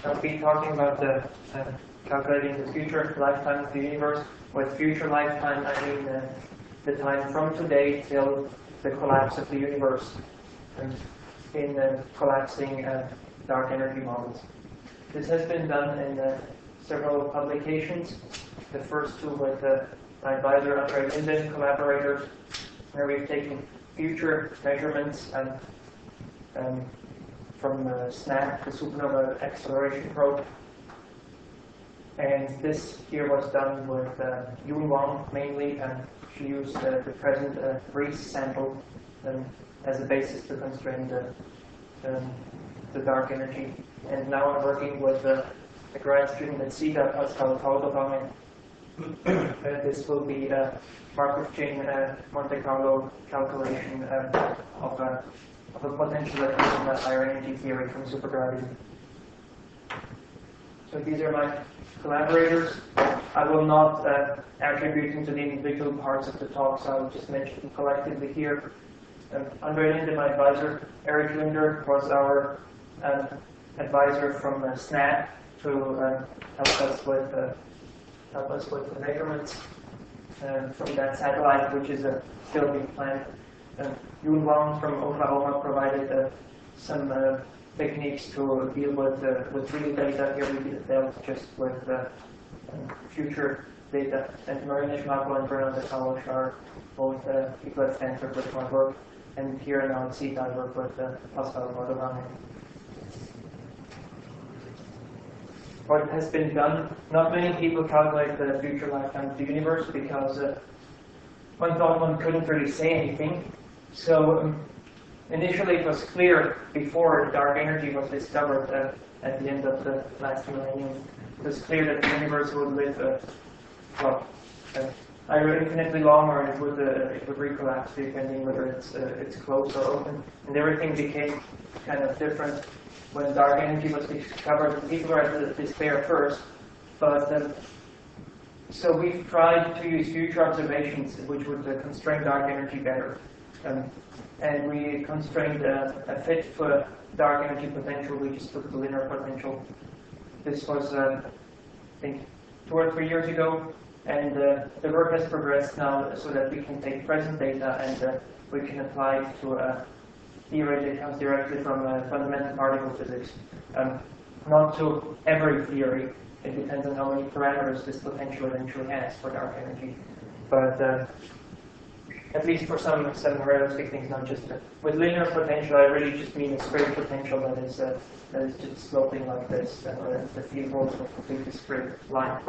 I'll be talking about calculating the future lifetime of the universe. With future lifetime, I mean the time from today till the collapse of the universe, and in collapsing dark energy models. This has been done in several publications. The first two with my advisor Andre Linden, collaborators, where we've taken future measurements from SNAP, the Supernova Acceleration Probe. And this here was done with Yun Wang mainly, and she used the present Reese sample as a basis to constrain the dark energy. And now I'm working with a grad student at CETA, Pascal Calderon. This will be a Markov chain Monte Carlo calculation of a potential that comes from the higher energy theory from supergravity. So these are my collaborators. I will not attribute them to the individual parts of the talk, so I'll just mention them collectively here. Andre Linde, my advisor. Eric Linder was our advisor from SNAP to help us with the measurements from that satellite, which is still being planned. Yun Wang from Oklahoma provided some techniques to deal with real data. Here we dealt just with future data. And Marina Schmackel and Bernard Descalos are both people at Stanford with my work. And here now at CETA, I work with Pascal Calderon. What has been done, not many people calculate the future lifetime of the universe because one thought one couldn't really say anything. So initially it was clear before dark energy was discovered at the end of the last millennium. It was clear that the universe would live either infinitely long or it would recollapse depending whether it's closed or open. And everything became kind of different when dark energy was discovered. People were at despair first, but so we've tried to use future observations which would constrain dark energy better. And we constrained a fit for dark energy potential. We just took the linear potential. This was, I think, 2 or 3 years ago. And the work has progressed now so that we can take present data and we can apply it to a theory that comes directly from fundamental particle physics. Not to every theory. It depends on how many parameters this potential eventually has for dark energy. But at least for some realistic things, not just with linear potential, I really just mean a straight potential that is just sloping like this, and the field goes for a completely straight line.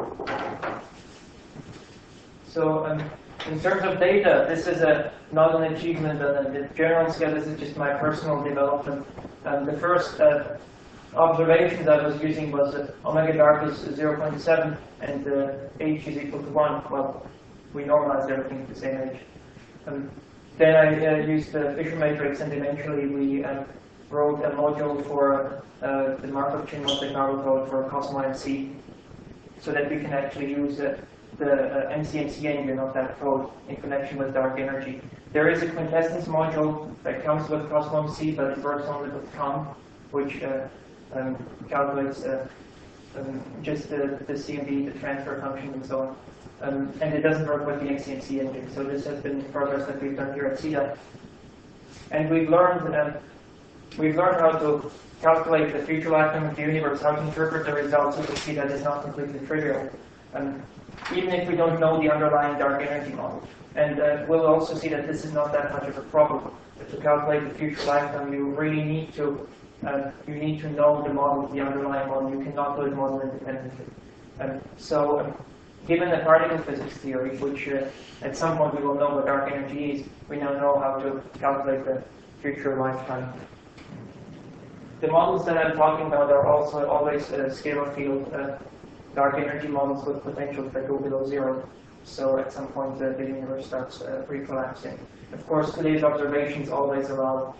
So in terms of data, this is not an achievement on the general scale. This is just my personal development. The first observation that I was using was omega dark is 0.7 and h is equal to 1. Well, we normalized everything to the same age. Then I used the Fisher matrix, and eventually we wrote a module for the Markov chain Monte Carlo code for Cosmo MC, so that we can actually use the MCMC engine of that code in connection with dark energy. There is a quintessence module that comes with Cosmo MC, but it works only with COM, which calculates just the CMB, the transfer function, and so on. And it doesn't work with the MCMC engine. So this has been progress that we've done here at CETA. And we've learned how to calculate the future lifetime of the universe, how to interpret the results, so we see that it's not completely trivial. Even if we don't know the underlying dark energy model. And we'll also see that this is not that much of a problem. But to calculate the future lifetime, you really need to know the model, the underlying model. You cannot do it model independently. Given the particle physics theory, which at some point we will know what dark energy is, we now know how to calculate the future lifetime. The models that I'm talking about are also always scalar field dark energy models with potentials that go below 0. So at some point the universe starts recollapsing. Of course, today's observations always allow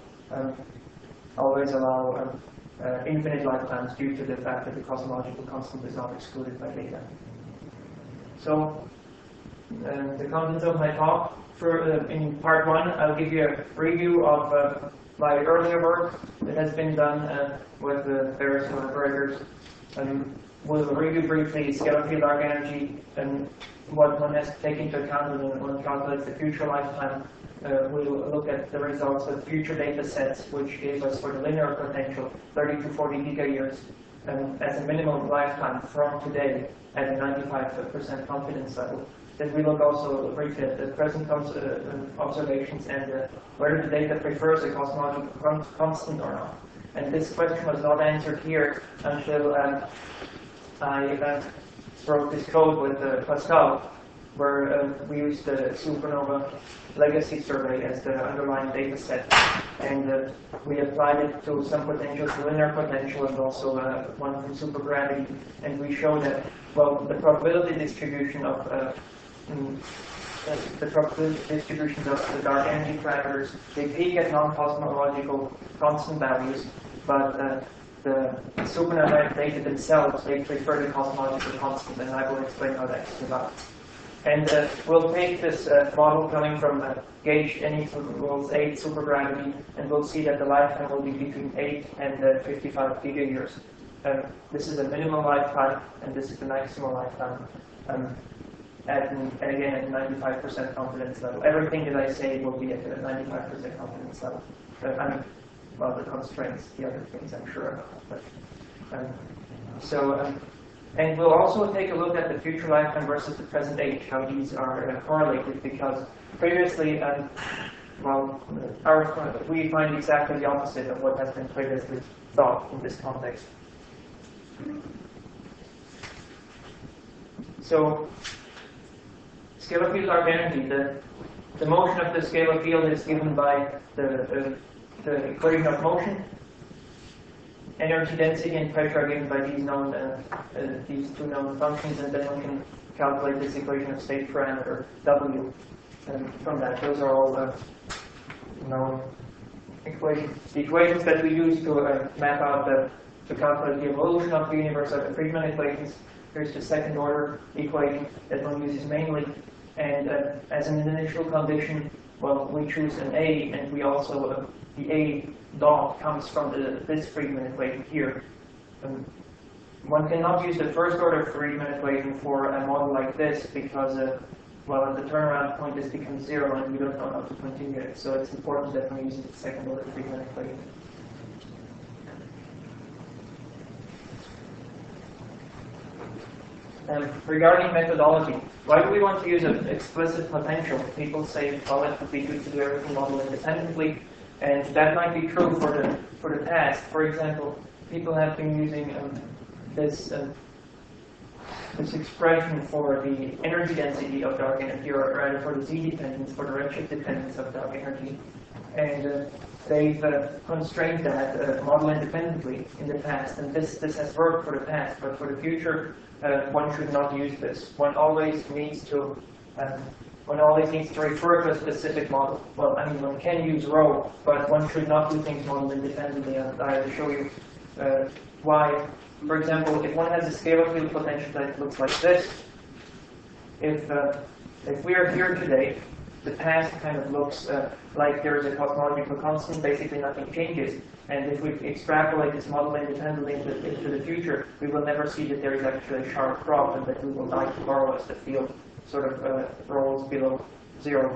infinite lifetimes due to the fact that the cosmological constant is not excluded by data. So the contents of my talk, in part 1, I'll give you a review of my earlier work that has been done with various collaborators. We'll review briefly scalar field arc energy and what one has to take into account when one calculates the future lifetime. We'll look at the results of future data sets, which gave us for the linear potential 30 to 40 gigayears as a minimum lifetime from today at a 95% confidence level. Then we look also briefly at the present observations and whether the data prefers a cosmological constant or not. And this question was not answered here until I wrote this code with Pascal, where we used the supernova legacy survey as the underlying data set. And we applied it to some potentials, linear potential, and also one from supergravity. And we showed that, well, the probability distribution of the dark energy parameters, they peak at non-cosmological constant values, but the supernova data themselves, they prefer the cosmological constant, and I will explain how that is about. And we'll take this model coming from gauge n equals 8 supergravity, and we'll see that the lifetime will be between 8 and 55 gigayears. This is a minimum lifetime, and this is the maximum lifetime. And again, at 95% confidence level. Everything that I say will be at a 95% confidence level. Well, the constraints, the other things I'm sure about. But, and we'll also take a look at the future lifetime versus the present age, how these are correlated, because previously, we find exactly the opposite of what has been previously thought in this context. So, scalar field arc energy, the motion of the scalar field is given by the equation of motion. Energy density and pressure are given by these two known functions, and then one can calculate this equation of state parameter W from that. Those are all known equations. The equations that we use to map out to calculate the evolution of the universe are the Friedmann equations. Here's the second order equation that one uses mainly. And as an initial condition, well, we choose an A, and we also, the A dot comes from this Friedmann equation here. One cannot use the first order Friedmann equation for a model like this because, well, the turnaround point this becomes 0 and we don't know how to continue it. So it's important that we use the second order Friedmann equation. Regarding methodology, why do we want to use an explicit potential? People say, well, it would be good to do everything model independently, and that might be true for the past. For example, people have been using this expression for the energy density of dark energy, or rather for the z dependence, for the redshift dependence of dark energy, and they've constrained that model independently in the past, and this has worked for the past, but for the future, one should not use this. One always needs to refer to a specific model. Well, I mean, one can use rho, but one should not do things model independently, and I'll show you why. For example, if one has a scalar field potential that looks like this, if we are here today, the past kind of looks like there is a cosmological constant, basically nothing changes. And if we extrapolate this model independently into the future, we will never see that there is actually a sharp drop and that we will die tomorrow as the field sort of rolls below 0.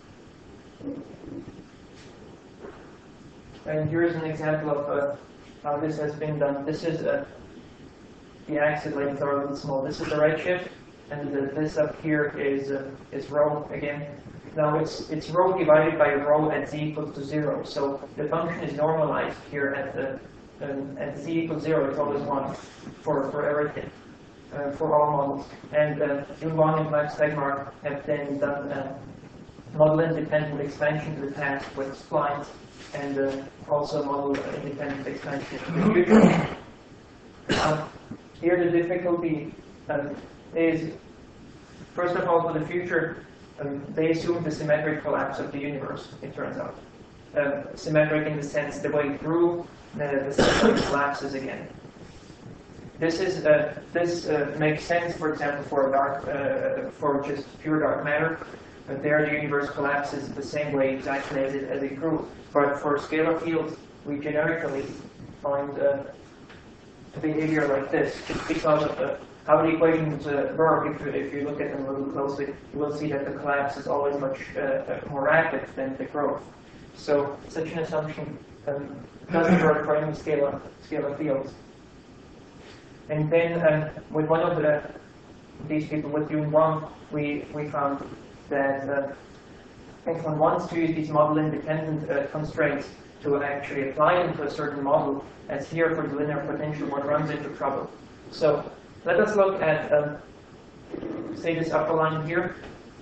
And here's an example of how this has been done. This is the axis lengths are a little small. This is the redshift, and this up here is rho again. Now it's rho divided by rho at z equals to 0. So the function is normalized here at z equals 0. It's always 1 for everything, for all models. And Jungbong and Max Tegmark have then done model independent expansion to the past with splines, and also model independent expansion to the future. Here the difficulty is, first of all, for the future, they assume the symmetric collapse of the universe, it turns out. Symmetric in the sense the way through the system collapses again. This makes sense, for example, for a dark, for just pure dark matter. There the universe collapses the same way exactly as it grew. But for scalar fields, we generically find behavior like this, just because of how the equations work. If you look at them a little closely, you will see that the collapse is always much more rapid than the growth. So such an assumption doesn't work for any scalar fields. And then with one of these people, with Yun Wang, we found that if one wants to use these model-independent constraints to actually apply them to a certain model, as here for the linear potential, one runs into trouble. So let us look at, say, this upper line here.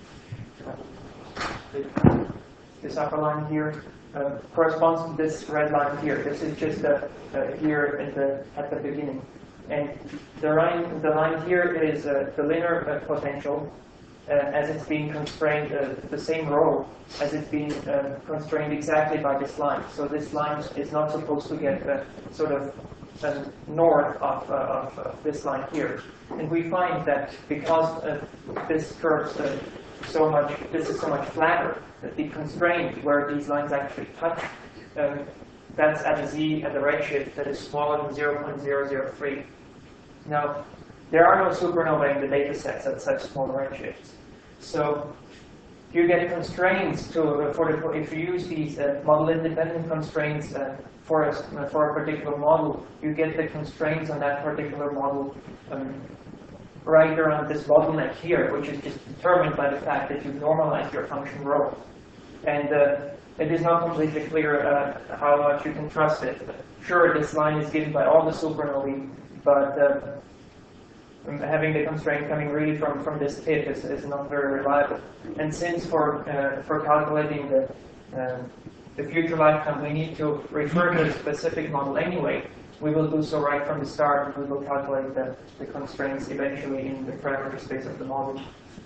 This upper line here corresponds to this red line here. This is just here at the beginning. And the line here is the linear potential as it's being constrained, the same row as it's being constrained exactly by this line. So this line is not supposed to get sort of north of this line here. And we find that because this curve is so much flatter, that the constraint where these lines actually touch, that's at a z at a redshift that is smaller than 0.003. Now, there are no supernovae in the data sets at such small redshifts. So you get constraints if you use these model-independent constraints for a particular model, you get the constraints on that particular model right around this bottleneck here, which is just determined by the fact that you normalize your function rho. And it is not completely clear how much you can trust it. Sure, this line is given by all the supernovae, but having the constraint coming really from this tip is not very reliable. And since for calculating the future lifetime we need to refer to a specific model anyway, we will do so right from the start, and we will calculate the constraints eventually in the parameter space of the model.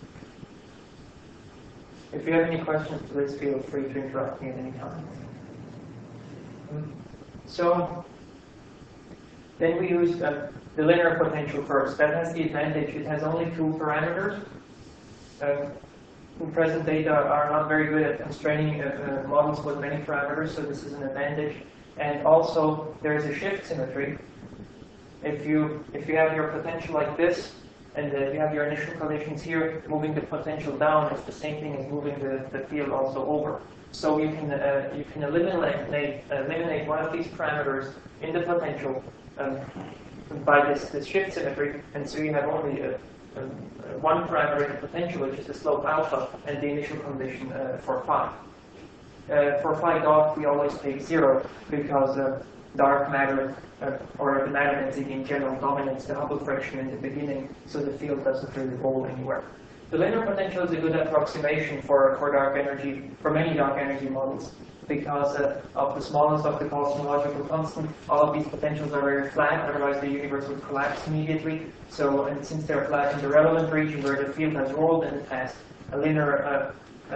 If you have any questions, please feel free to interrupt me at any time. So then we use the linear potential first. That has the advantage, it has only two parameters. Present data are not very good at constraining models with many parameters, so this is an advantage. And also, there is a shift symmetry. If you have your potential like this, and you have your initial conditions here, moving the potential down is the same thing as moving the field also over. So you can eliminate one of these parameters in the potential by this shift symmetry, and so you have only one parameter in the potential, which is the slope alpha, and the initial condition for phi. For phi dot, we always take 0 because dark matter, or the matter density in general, dominates the Hubble friction in the beginning, so the field doesn't really roll anywhere. The linear potential is a good approximation for dark energy, for many dark energy models, because of the smallness of the cosmological constant. All of these potentials are very flat, otherwise the universe would collapse immediately. So, and since they're flat in the relevant region where the field has rolled in the past, a linear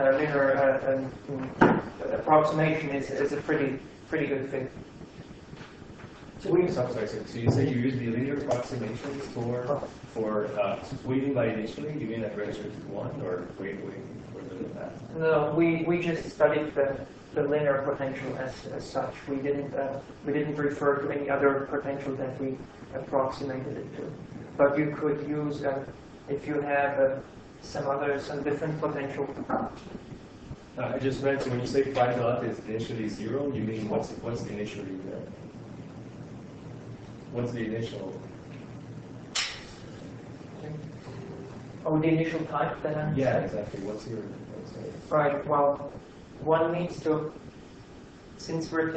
approximation is a pretty good fit. So you say you use the linear approximations for weighting by initially? You mean at redshift 1 or weighting further than that? No, we just studied the linear potential as such. We didn't refer to any other potential that we approximated it to. But you could use if you have some different potential. I just meant, so when you say phi dot is initially 0, you mean what's initially there? What's the initial? Oh, the initial type that I'm Yeah, exactly. What's your? Right. Well, one needs to, since we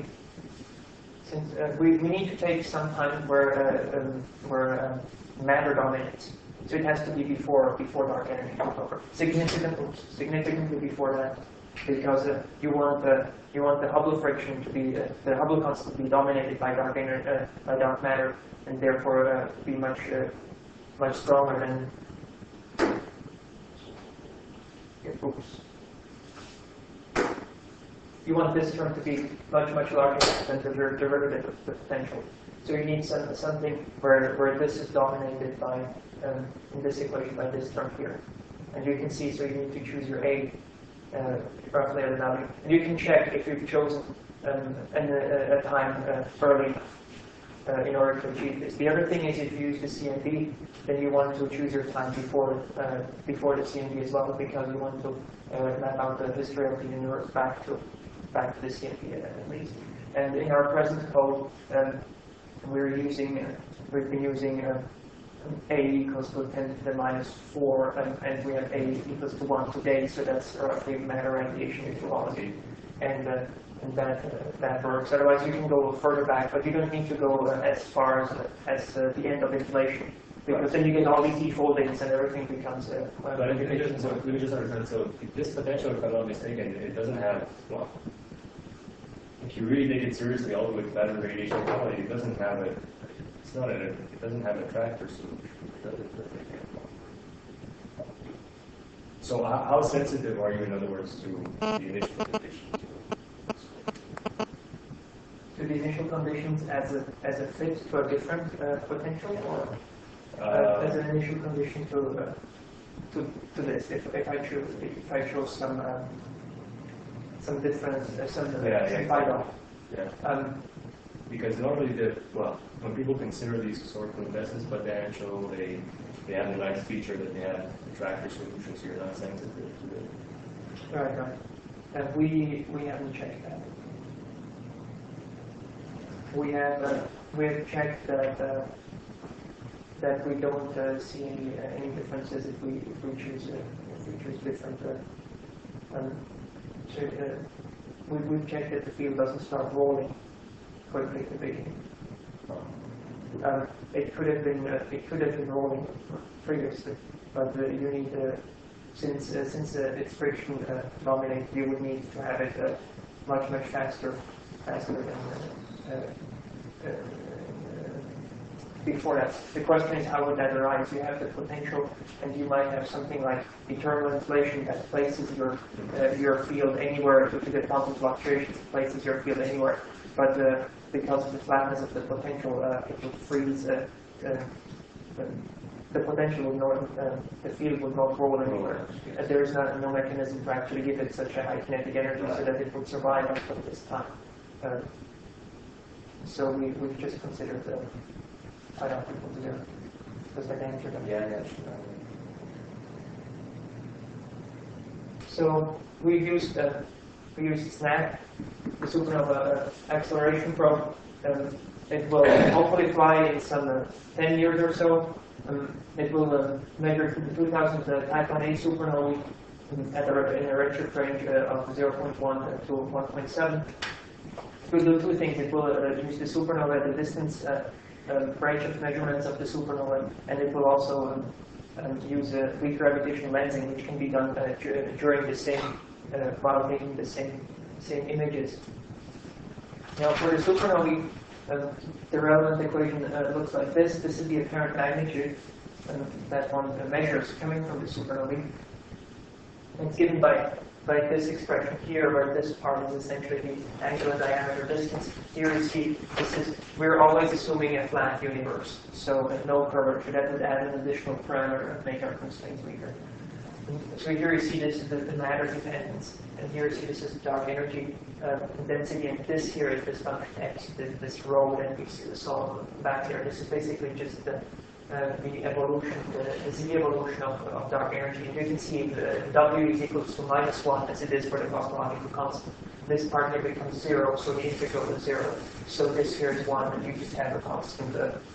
need to take some time where matter dominates. So it has to be before dark energy over. Significantly before that, because you want the Hubble friction to be the Hubble constant to be dominated by dark matter, and therefore be much stronger than. Oops. You want this term to be much larger than the derivative of the potential. So you need something where this is dominated by, in this equation, by this term here. And you can see, so you need to choose your A roughly at a value. And you can check if you've chosen a time early in order to achieve this. The other thing is if you use the CMB, then you want to choose your time before the CMB as well, because you want to map out the history of the universe back to the CMB at least. And in our present code, we've been using A equals to 10 to the minus 4, and we have A equals to 1 today, so that's roughly matter radiation equality. And that works. Otherwise, you can go further back, but you don't need to go as far as the end of inflation, because then you get all these defoldings and everything becomes. But if you just, let me just understand. So this potential, if I'm not mistaken, it doesn't have. Well, if you really take it seriously, all the way to battery radiation equality, it doesn't have a. It's not a. It doesn't have a tractor solution. So how sensitive are you, in other words, to the initial conditions? To the initial conditions as a fit to a different potential, or as an initial condition to this. If I chose some difference, some phi. Yeah. Because normally when people consider these sort of investments potential, they have a nice feature that they have attractor solutions, so you're not sensitive to it. Right. And we haven't checked that. We have checked that we don't see any differences if we choose different. We've checked that the field doesn't start rolling quickly at the beginning. It could have been rolling previously, but you need since it's friction dominant, you would need to have it much faster than before that. The question is, how would that arise? You have the potential, and you might have something like eternal inflation that places your field anywhere due to the quantum fluctuations, places your field anywhere. But because of the flatness of the potential, it would freeze. The potential would not, the field would not roll anywhere. There is no mechanism to actually give it such a high kinetic energy so that it would survive until this time. So we've just considered the phi equal to 0. Does that answer that? Yeah. So we used SNAP, the supernova acceleration probe. It will hopefully fly in some 10 years or so. It will measure the 2000 Type 1a supernovae in a redshift range of 0.1 to 1.7. It will do two things. It will use the supernova at the distance range of measurements of the supernova, and it will also use weak gravitational lensing, which can be done during the same, while taking the same images. Now, for the supernovae, the relevant equation looks like this. This is the apparent magnitude that one measures coming from the supernovae. It's given by this expression here, where this part is essentially the angular diameter distance. Here you see we're always assuming a flat universe, so no curvature. That would add an additional parameter and make our constraints weaker. So here you see this is the matter dependence, and here you see this is dark energy density, and this here is this function x, this rho that we saw back there. This is basically just the evolution, the z evolution of dark energy. And you can see W is equals to -1 as it is for the cosmological constant. This part here becomes 0, so the integral is 0. So this here is 1, and you just have a constant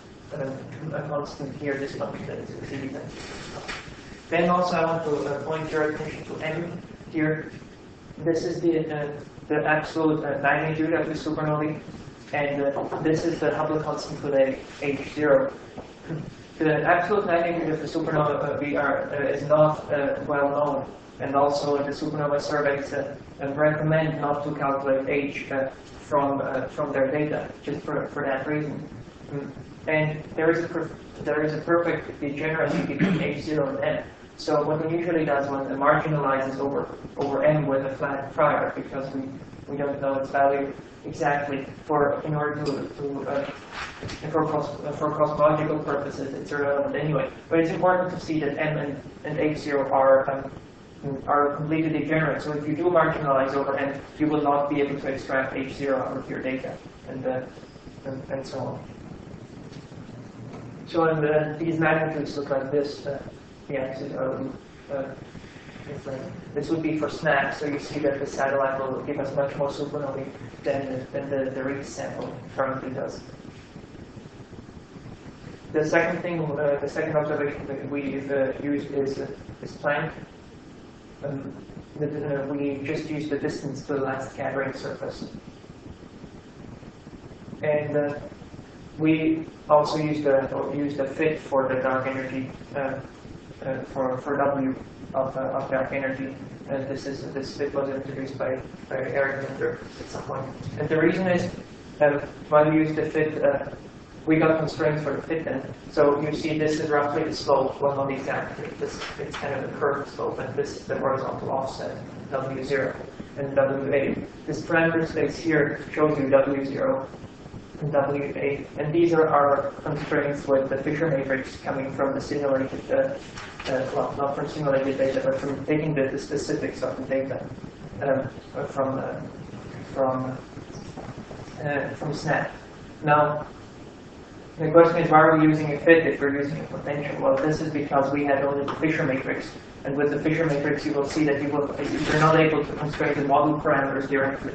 here, this function that is exceeded. Then also I want to point your attention to M here. This is the absolute magnitude of the supernovae, and this is the Hubble constant for the H0. The absolute magnitude of the supernova is not well known, and also the supernova surveys recommend not to calculate H from their data, just for that reason. And there is a perfect degeneracy between H0 and M. So what one usually does when it marginalizes over M with a flat prior, because we don't know its value exactly, in order for cosmological purposes, it's irrelevant anyway. But it's important to see that M and H0 are completely degenerate. So if you do marginalize over M, you will not be able to extract H0 out of your data, and so on. So these magnitudes look like this. The axes are it's like, this would be for SNAP, so you see that the satellite will give us much more supernovae than the Reese sample currently does. The second thing, the second observation that we used is Planck. We just used the distance to the last scattering surface. And we also used a fit for the dark energy, for W of dark energy. And this fit was introduced by Eric Linder at some point. And the reason is, when we used the fit, we got constraints for the fit then. So you see this is roughly the slope, well not exactly, it's kind of a curved slope, and this is the horizontal offset, W0 and W8. This parameter space here shows you W0 and W8, and these are our constraints with the Fisher matrix coming from the simulated, well, not from simulated data, but from taking the specifics of the data from SNAP. Now, the question is, why are we using a fit if we're using a potential? Well, this is because we had only the Fisher matrix, and with the Fisher matrix, you will see that you're not able to constrain the model parameters directly.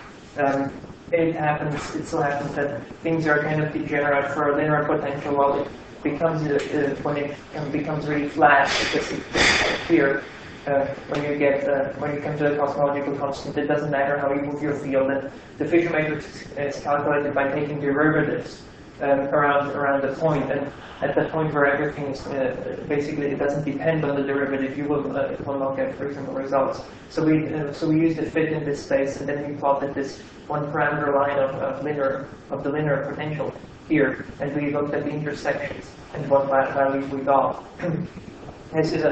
It so happens that things are kind of degenerate for a linear potential. Well, it becomes when it becomes really flat, because it's clear. When you come to the cosmological constant, it doesn't matter how you move your field. And the Fisher matrix is calculated by taking derivatives around the point, and at the point where everything is basically, it doesn't depend on the derivative, it will not get reasonable results. So we used the fit in this space, and then we plotted this one parameter line of the linear potential here, and we looked at the intersections and what values we got. This is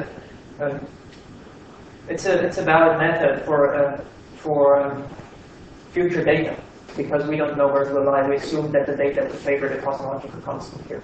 it's a valid method for future data, because we don't know where it will lie. We assume that the data will favor the cosmological constant here.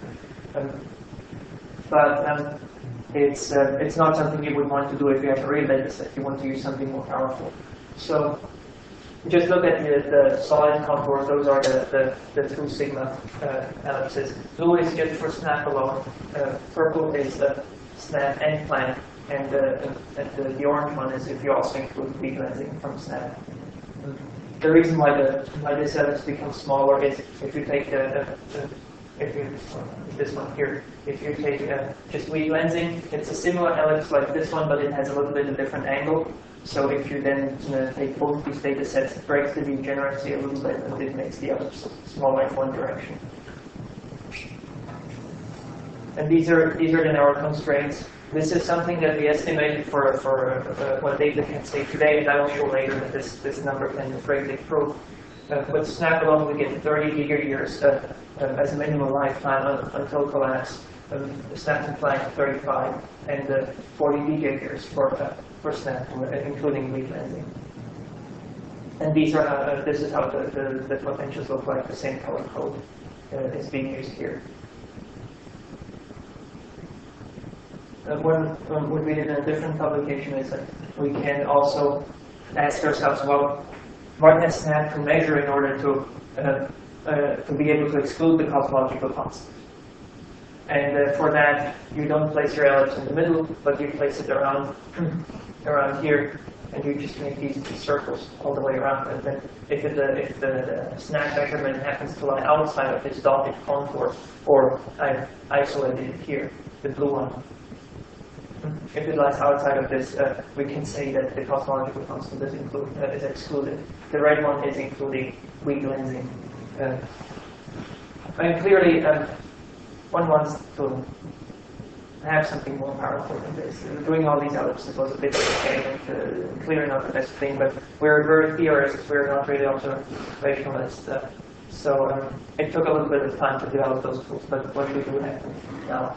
But it's not something you would want to do if you have a real data set. You want to use something more powerful. So just look at the solid contours. Those are the 2 sigma ellipses. Blue is just for SNAP alone. Purple is SNAP and Planck. And the orange one is if you also include weak lensing from SNAP. The reason why this ellipse becomes smaller is if you take this one here, if you take just weak lensing, it's a similar ellipse like this one, but it has a little bit of different angle. So if you then take both these data sets, it breaks the degeneracy a little bit, and it makes the ellipse smaller in one direction. And these are then our constraints. This is something that we estimated for what data can say today, and I will show later that this number can greatly improve. With SNAP alone, we get 30 gigayears as a minimum lifetime until collapse. SNAP and Planck 35, and 40 gigayears for SNAP, including weak lensing. And these are this is how the potentials look like. The same color code is being used here. What we did in a different publication is that we can also ask ourselves, well, what has SNAP to measure in order to be able to exclude the cosmological constant? And for that, you don't place your ellipse in the middle, but you place it around here, and you just make these circles all the way around. And then if the SNAP measurement happens to lie outside of this dotted contour, or I've isolated it here, the blue one, if it lies outside of this, we can say that the cosmological constant is excluded. The red one is including weak lensing. And clearly, one wants to have something more powerful than this. Doing all these ellipses was a bit clearly not the best thing, but we're very theorists, we're not really observationalists. So it took a little bit of time to develop those tools, but what we do have now.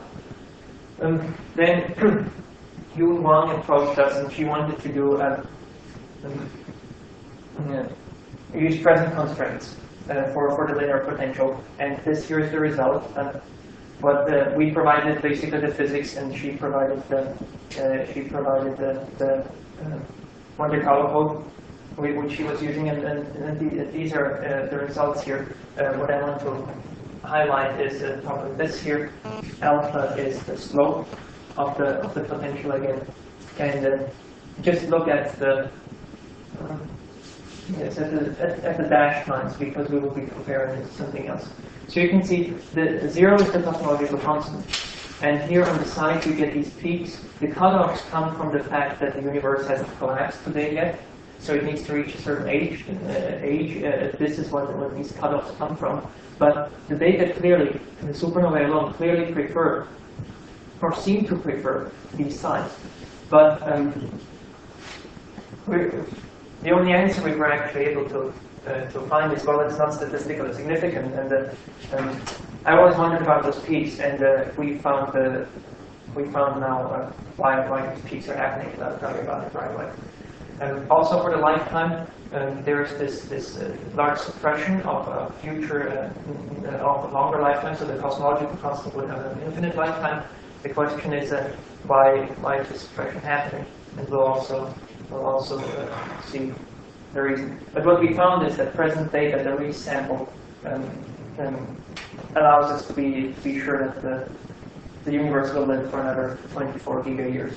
Then Yu Wang approached us, and she wanted to do use present constraints for the linear potential, and this here's the result. But we provided basically the physics, and she provided the Monte Carlo code which she was using, and these are the results here. What I want to highlight is probably this here. Alpha is the slope of the potential again, and just look at the yes, at the dashed lines, because we will be comparing it to something else. So you can see the 0 is the cosmological constant. And here on the side you get these peaks. The cutoffs come from the fact that the universe hasn't collapsed today yet. So it needs to reach a certain age. This is what these cutoffs come from. But the data clearly, the supernovae alone, clearly prefer, or seem to prefer, these sites. But the only answer we were actually able to find is, well, it's not statistically significant. And I always wondered about those peaks, and we found now why these peaks are happening. And I'll tell you about it right away. Also, for the lifetime, there is this large suppression of future of a longer lifetime. So the cosmological constant would have an infinite lifetime. The question is why is this suppression happening? And we'll also see the reason. But what we found is that present data, the resample, allows us to be sure that the universe will live for another 24 giga-years.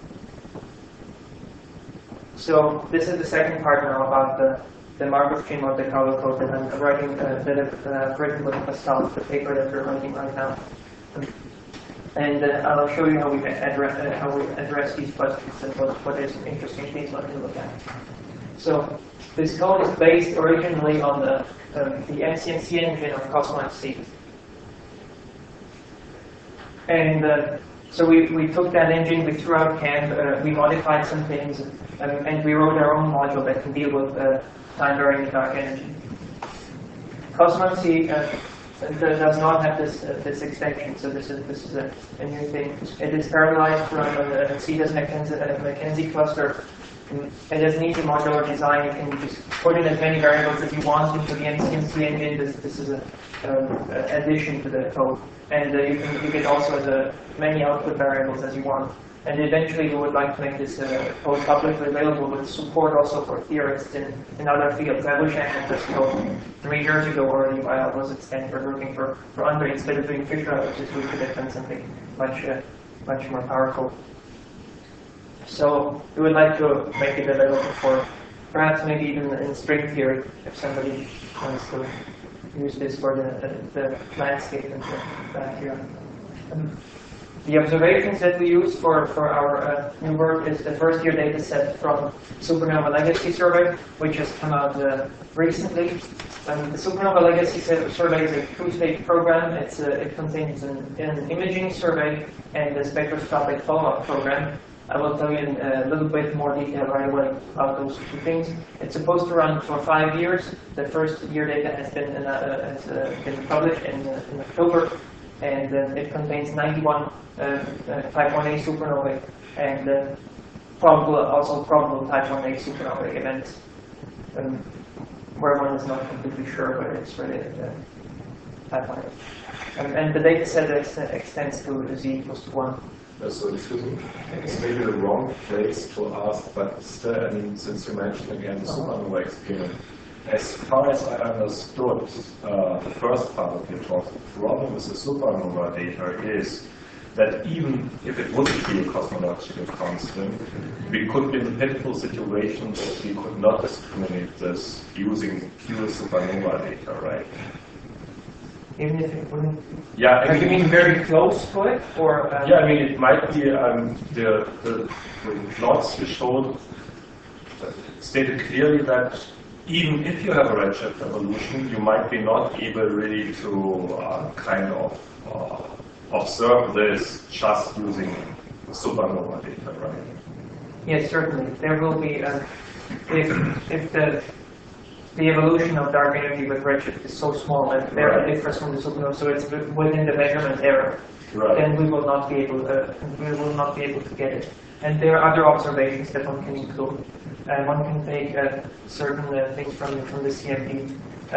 So this is the second part now about the Markov chain Monte Carlo code that I'm writing, that I've written with Pascal, the paper that we're writing right now. And I'll show you how we address these questions and what is interesting things one to look at. So this code is based originally on the MCMC engine of Cosmos C. And so we took that engine, we threw out camp, we modified some things, and we wrote our own module that can deal with time-varying dark energy. Cosmos C does not have this extension, so this is a new thing. It is parallelized from CEDA's Mackenzie cluster. It has an easy modular design. You can just put in as many variables as you want into the MCMC engine. This is an addition to the code. And you get also as many output variables as you want. And eventually we would like to make this code publicly available with support also for theorists in other fields. I wish I had this code 3 years ago already while I was at Stanford working for Andre. Instead of doing Fisher averages, we could have done something much more powerful. So we would like to make it available for perhaps maybe even in string theory if somebody wants to use this for the landscape and back here. The observations that we use for our new work is the first year data set from Supernova Legacy Survey, which has come out recently. The Supernova Legacy Survey is a 2-stage program. It contains an imaging survey and a spectroscopic follow-up program. I will tell you in a little bit more detail right away about those 2 things. It's supposed to run for 5 years. The first year data has been published in October, and it contains 91 type 1a supernovae and probable type 1a supernovae events, where one is not completely sure whether it's related to type 1a. And the data set extends to z equals to 1. So excuse me, it's maybe the wrong place to ask, but still, I mean, since you mentioned again the supernova experiment, as far as I understood, the first part of your talk, the problem with the supernova data is that even if it wouldn't be a cosmological constant, we could be in the pitiful situation that we could not discriminate this using pure supernova data, right? Even if it wouldn't? Yeah, I mean, you mean very close to it? Or, yeah, I mean, it might be the plots you showed stated clearly that even if you have a redshift evolution, you might be not able really to kind of observe this just using supernova data, right? Yes, certainly. There will be, if the evolution of dark energy with redshift is so small and there differs from the supernova, so it's within the measurement error, then we will not be able to get it. And there are other observations that one can include. One can take certain things from the CMB,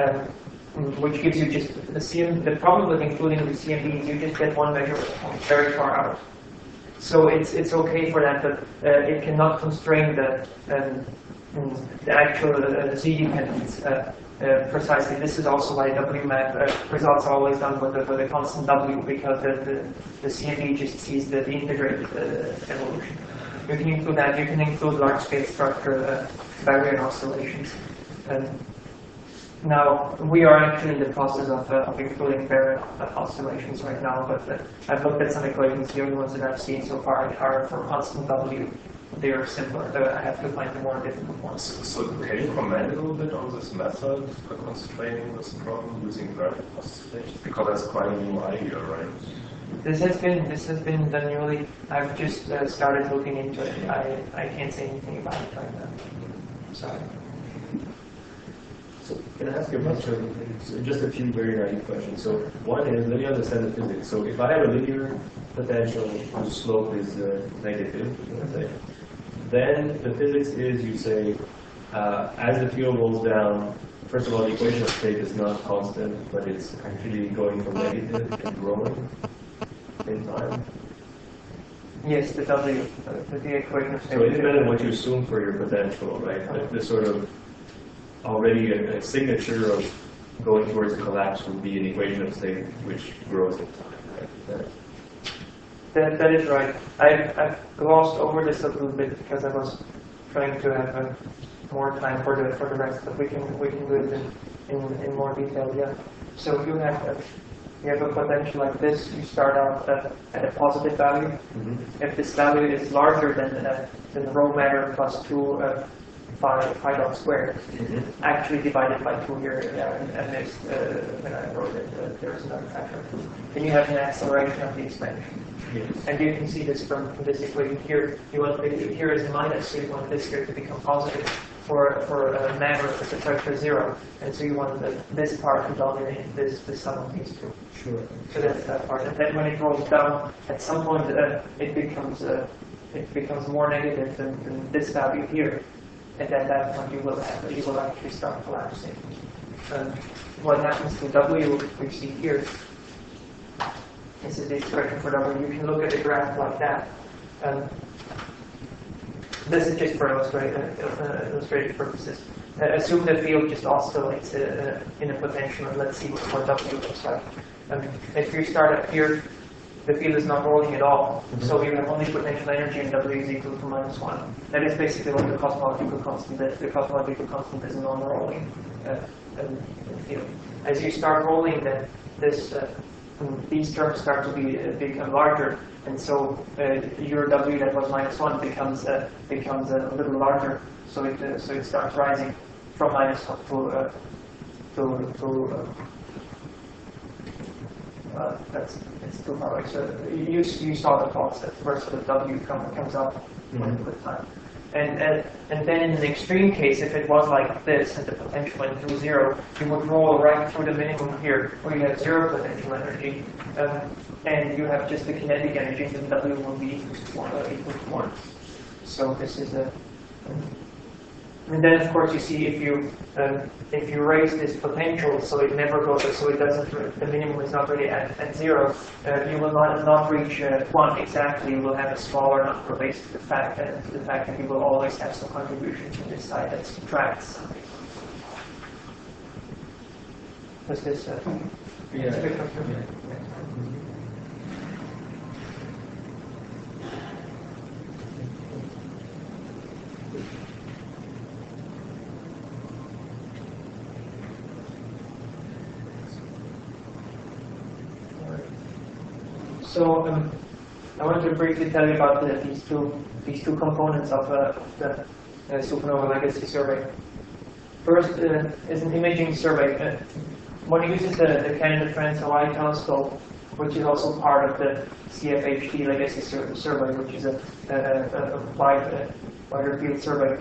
which gives you just the problem with including the CMB is you just get one measurement very far out. So it's okay for that, but it cannot constrain the actual Z dependence precisely. This is also why WMAP results are always done with a constant W, because the CME just sees the integrated evolution. You can include that. You can include large-scale structure barrier oscillations. Now, we are actually in the process of including barrier oscillations right now, but I've looked at some equations. The only ones that I've seen so far are for constant W. They are similar. I have to find the more difficult ones. So can you comment a little bit on this method for constraining this problem using barrier oscillations? Because that's quite a new idea, right? This has been done newly. I've just started looking into it. I can't say anything about it right now. Sorry. So can I ask you a bunch of, just a few very naive questions? So one is, let me understand the physics. So if I have a linear potential whose slope is negative, let's say, then the physics is, you say, as the field rolls down, first of all, the equation of state is not constant, but it's actually going from negative and growing in time. Yes, the W, the equation of state. So independent of what you assume for your potential, right? The sort of already a signature of going towards a collapse would be an equation of state which grows in time. Right? That is right. I've glossed over this a little bit because I was trying to have more time for the rest, but we can do it in more detail. Yeah. So you have a potential like this. You start out at a positive value. Mm-hmm. If this value is larger than the rho matter plus 2 phi dot squared, mm-hmm. actually divided by 2 here, and next when I wrote it, there's another factor. Then you have an acceleration of the expansion. Yes. And you can see this from this equation here. You want here is minus, so you want this here to become positive for a matter for 0, and so you want this part to dominate the sum of these two. Sure. So that's that part. And then when it rolls down, at some point it becomes more negative than this value here. And at that point, you will actually start collapsing. What happens to W, we see here. This is the expression for W. You can look at a graph like that. This is just for illustrative purposes. Assume the field just oscillates in a potential, and let's see what W looks like. If you start up here, the field is not rolling at all, mm-hmm. So you have only potential energy, and W is equal to -1. That is basically what the cosmological constant is. The cosmological constant is non-rolling field. As you start rolling, then these terms start to become larger, and so your W that was -1 becomes a little larger. So it starts rising from -1 to it's too far away. So you saw the plots at first, the W comes up with time, and then in an extreme case, if it was like this and the potential went through 0, you would roll right through the minimum here, where you have 0 potential energy, and you have just the kinetic energy, and W will be equal to 1. So this is a. And then, of course, you see if you raise this potential, so it never goes, so it doesn't. The minimum is not really at 0. You will not reach 1 exactly. You will have a smaller number based on the fact that you will always have some contribution from this side that subtracts. Does this? Yeah. So I want to briefly tell you about these two components of the Supernova Legacy Survey. First is an imaging survey. One uses the Canada-France Hawaii telescope, which is also part of the CFHT Legacy Survey, which is a wider field survey.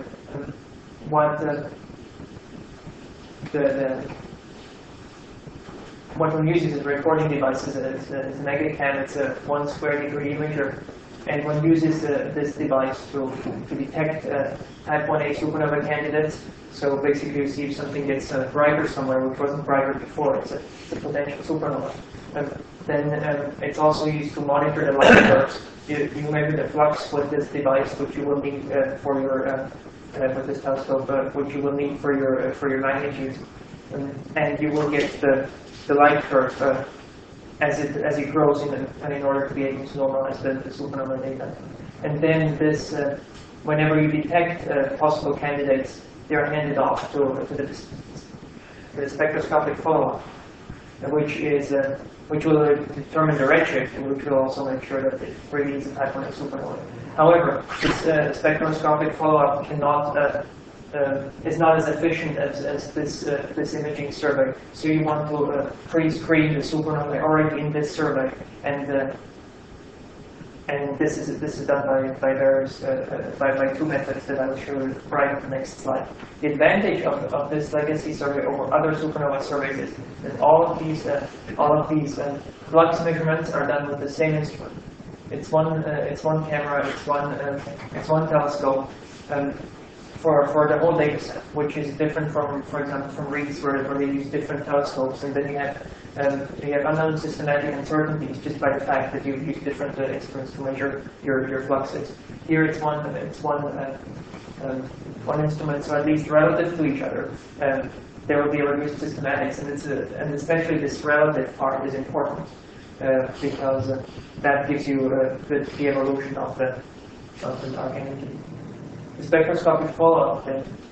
What one uses is a recording device. It's a MegaCam. It's a 1 square degree imager, and one uses this device to detect type 1a supernova candidates. So basically, you see if something gets brighter somewhere, which wasn't brighter before. It's a potential supernova. Then it's also used to monitor the light curves. You measure the flux with this device, which you will need for your with this telescope, which you will need for your magnitude, and you will get the light curve as it grows in order to be able to normalize the supernova data. And then this, whenever you detect possible candidates, they are handed off to the spectroscopic follow-up, which will determine the redshift, and which will also make sure that it really is a type 1a supernova. However, this spectroscopic follow-up is not as efficient as this imaging survey. So you want to pre-screen the supernova already in this survey, and this is done by various by two methods that I will show you right on the next slide. The advantage of this legacy survey over other supernova surveys is that all of these flux measurements are done with the same instrument. It's one camera, it's one telescope for the whole data set, which is different from, for example, from RIES, where they use different telescopes, and then you have unknown systematic uncertainties just by the fact that you use different instruments to measure your fluxes. Here it's one instrument, so at least relative to each other, there will be a reduced systematics, and especially this relative part is important because that gives you the evolution of the dark energy. The spectroscopic follow-up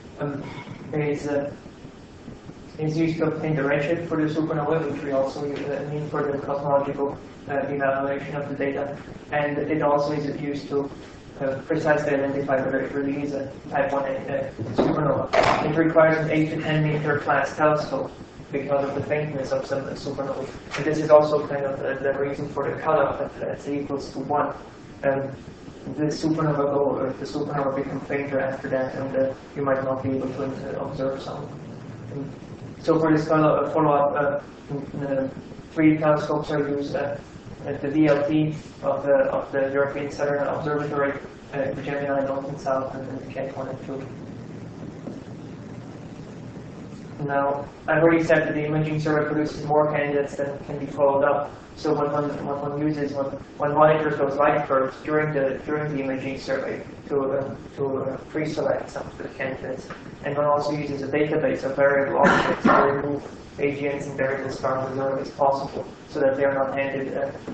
is used to obtain the redshift for the supernova, which we also need for the cosmological evaluation of the data, and it also is used to precisely identify whether it really is a type 1a supernova. It requires an 8 to 10 meter class telescope because of the faintness of some supernovae. And this is also kind of the reason for the cutoff at z equals to 1. The supernova become fainter after that, and you might not be able to observe some. So for this follow-up, 3 telescopes are used at the VLT of the European Southern Observatory, the Gemini North and South, and the Kent 1 and 2. Now, I've already said that the imaging survey produces more candidates than can be followed up. So what one uses when monitors those light curves during the imaging survey to pre-select some of the candidates, and one also uses a database of variable objects to remove AGNs and variable stars as early as possible, so that they are not handed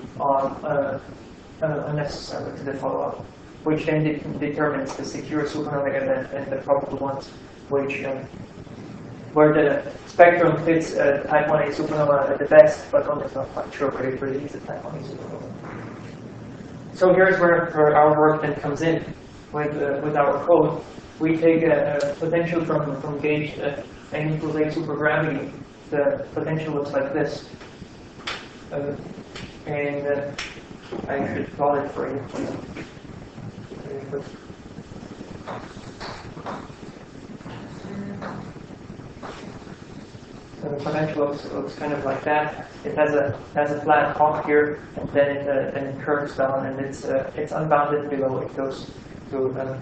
unnecessarily to the follow-up, which then determines the secure supernova event and the probable ones, where the spectrum fits type 1a supernova at the best, but one is not quite sure whether it really is a type 1a supernova. So here's where our work then comes in with our code. We take a potential from gauge n equals 8 supergravity. The potential looks like this. And I should plot it for you. So the potential looks kind of like that. It has a flat top here, and then it curves down, and it's unbounded below. It goes to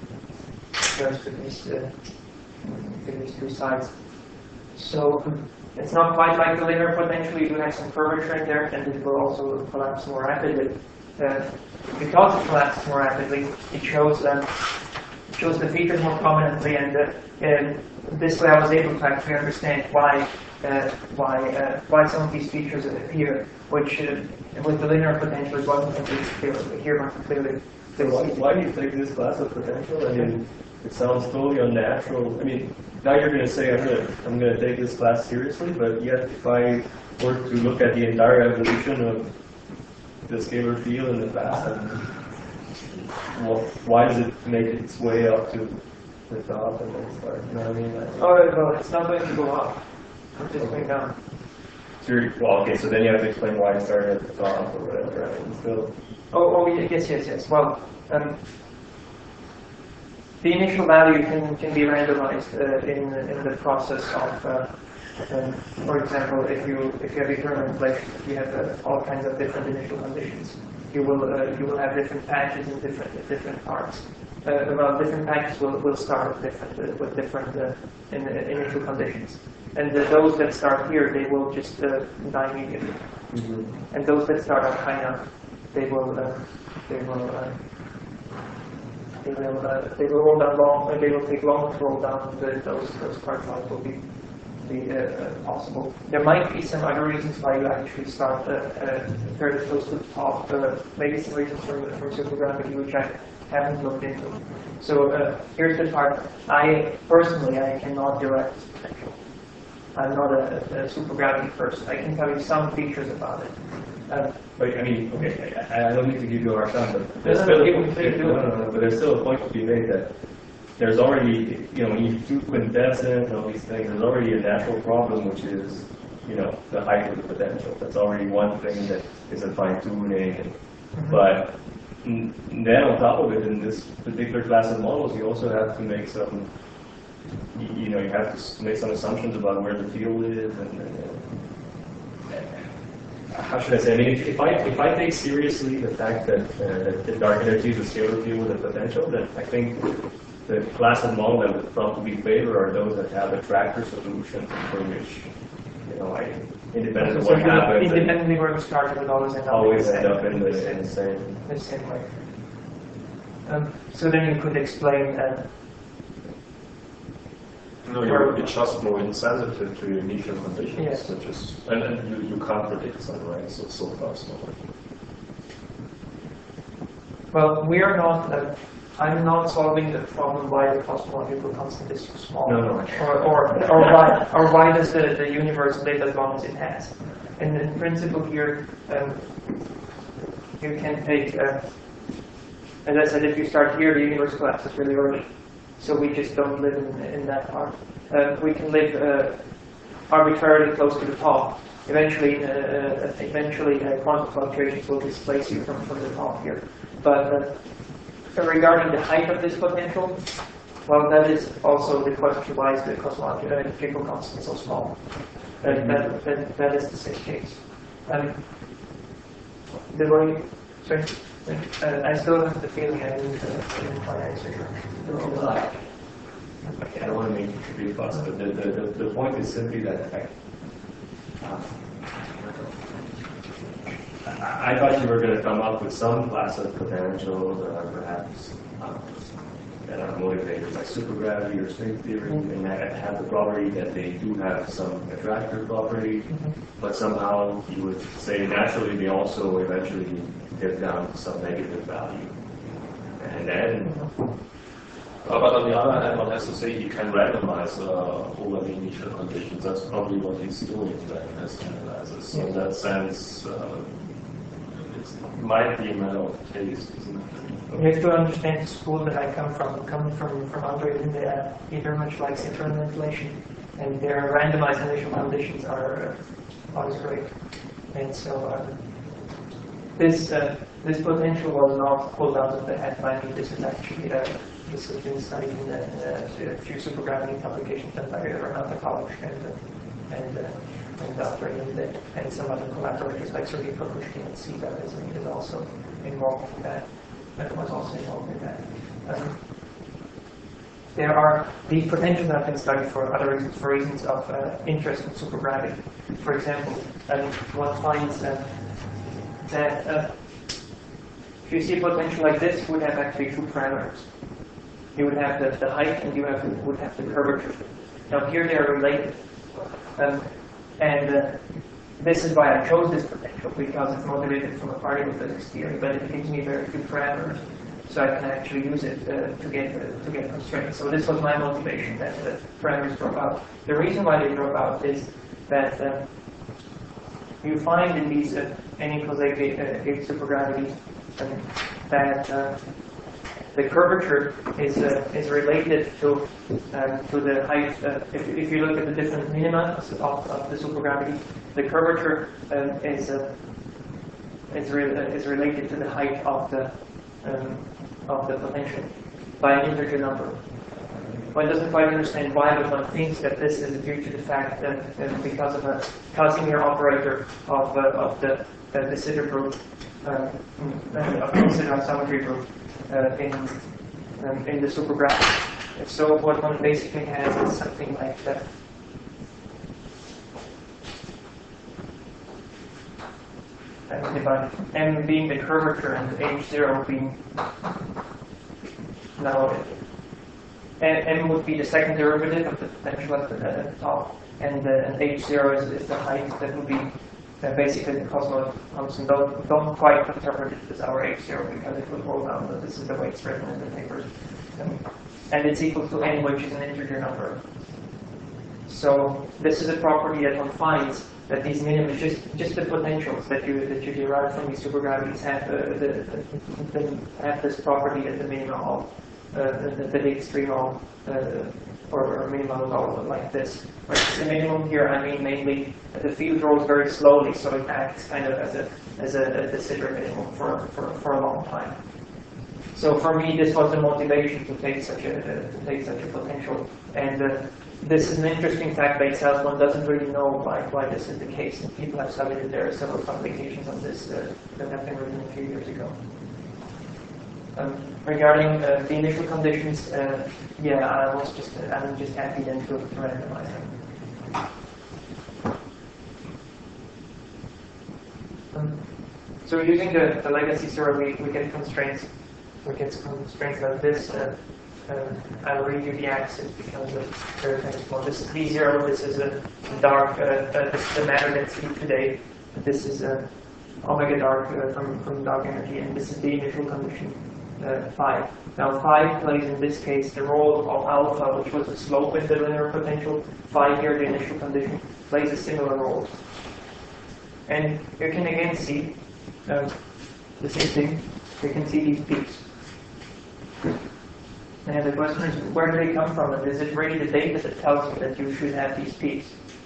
these 2 sides. So it's not quite like the linear potential. You do have some curvature in there, and it will also collapse more rapidly. Because it collapses more rapidly, it shows the features more prominently, and this way I was able to actually understand why some of these features appear, which with the linear potential it wasn't completely clear, but here more clearly. Why do you take this class of potential? I mean, it sounds totally unnatural. I mean, now you're going to say I'm going to take this class seriously, but yet if I were to look at the entire evolution of the scalar field in the past, why does it make its way up to the top and then start? You know what I mean? Well, it's not going to go up. It's just going down. Well, okay, so then you have to explain why it started at the top or whatever, right? Still. Oh, yes. Well, the initial value can be randomized in the process of, for example, if you have eternal inflation, you have all kinds of different initial conditions. You will have different patches in different parts. Different patches will start with different initial conditions, and those that start here, they will just die immediately. And those that start out higher, they will roll down long, and they will take longer to roll down. Those quartiles will be possible. There might be some other reasons why you actually start fairly close to the top. Maybe some reasons from supergravity which I haven't looked into. So here's the part. I cannot direct potential. I'm not a supergravity person. I can tell you some features about it. But I mean, okay, I don't need to give you a hard time, but there's still a point to be made that there's already, when you do quintessence and all these things, there's already a natural problem, which is, the height of the potential. That's already one thing that is a fine-tuning. But then on top of it, in this particular class of models, you also have to make some, you have to make some assumptions about where the field is, and how should I say? I mean, if I take seriously the fact that the dark energy is a scalar field with a potential, then I think the class of model that would probably favor are those that have attractor solutions for which, independent of what happens, independently where we started, would always end up in the same way. So then you could explain. No, you're just more insensitive to initial conditions, yes. Which is, and you can't predict some, right? So far, so well, we are not. I'm not solving the problem why the cosmological constant is so small, no. or why does the universe live as long as it has. And in principle here, you can take, as I said, if you start here, the universe collapses really early. So we just don't live in that part. We can live arbitrarily close to the top. Eventually, quantum fluctuations will displace you from the top here. But regarding the height of this potential, well, that is also the question: why is the cosmological constant so small? That is the same case. Sorry. I still have the feeling I didn't quite answer. I don't want to make it really fast, but the point is simply that I thought you were going to come up with some class of potentials that are perhaps that are motivated by supergravity or string theory, and that have the property that they do have some attractor property, but somehow you would say naturally they also eventually dip down to some negative value. And then but on the other hand, one has to say he can randomize over the initial conditions. That's probably what he's doing then as he analyzes. So in that sense, it might be a matter of taste, isn't it? You have to understand the school that I come from. Coming from Andre Linde, he very much likes internal inflation, and their randomized initial conditions are always great. And so this potential was not pulled out of the hat by me. This is actually this has been studied in a few supergravity publications done by Renata College and Dr. Linde, and some other collaborators like Sergei Prokushkin and Sida is also involved in that. That was also involved in that. There are these potentials that have been studied for other reasons, for reasons of interest in supergravity. For example, one finds that if you see a potential like this, you would have actually two parameters. You would have the height, and you would have the curvature. Now here they are related, and this is why I chose this potential, because it's motivated from a particle physics theory, but it gives me very few parameters, so I can actually use it to get constraints. So this was my motivation, that the parameters drop out. The reason why they drop out is that you find in these n=8 supergravities that the curvature is related to the height. If you look at the different minima of the supergravity, the curvature is related to the height of the potential by an integer number. One doesn't quite understand why, but one thinks that this is due to the fact that because of a Casimir operator of the de Sitter group, of the de Sitter isometry group in the supergraph. So what one basically has is something like that. by m being the curvature and h0 being now m would be the second derivative of the potential at the top, and h0 is the height that would be basically the cosmological constant. Don't quite interpret it as our h0 because it will roll down, but this is the way it's written in the papers. And it's equal to n, which is an integer number. So this is a property that defines that these minima, just the potentials that you derive from these supergravities have this property at the minima of the extreme of or minimum of like this. Whereas the minimum here, I mean mainly the field rolls very slowly, so it acts kind of as a de Sitter minimum for a long time. So for me, this was the motivation to take such a potential, and this is an interesting fact by itself. One doesn't really know why this is the case. And people have studied it. There are several publications on this that have been written a few years ago. Regarding the initial conditions, yeah, I'm just happy then to randomize them. So using the legacy theorem, we get constraints. We get constraints like this. I'll read you the axis because they're kind of small. This is V0. This is a dark. This is the matter that's heat today. This is omega dark from dark energy, and this is the initial condition. 5. Now 5 plays in this case the role of alpha, which was the slope in the linear potential. 5 here, the initial condition, plays a similar role. And you can again see the same thing. You can see these peaks. And the question is, where do they come from? And is it really the data that tells you that you should have these peaks?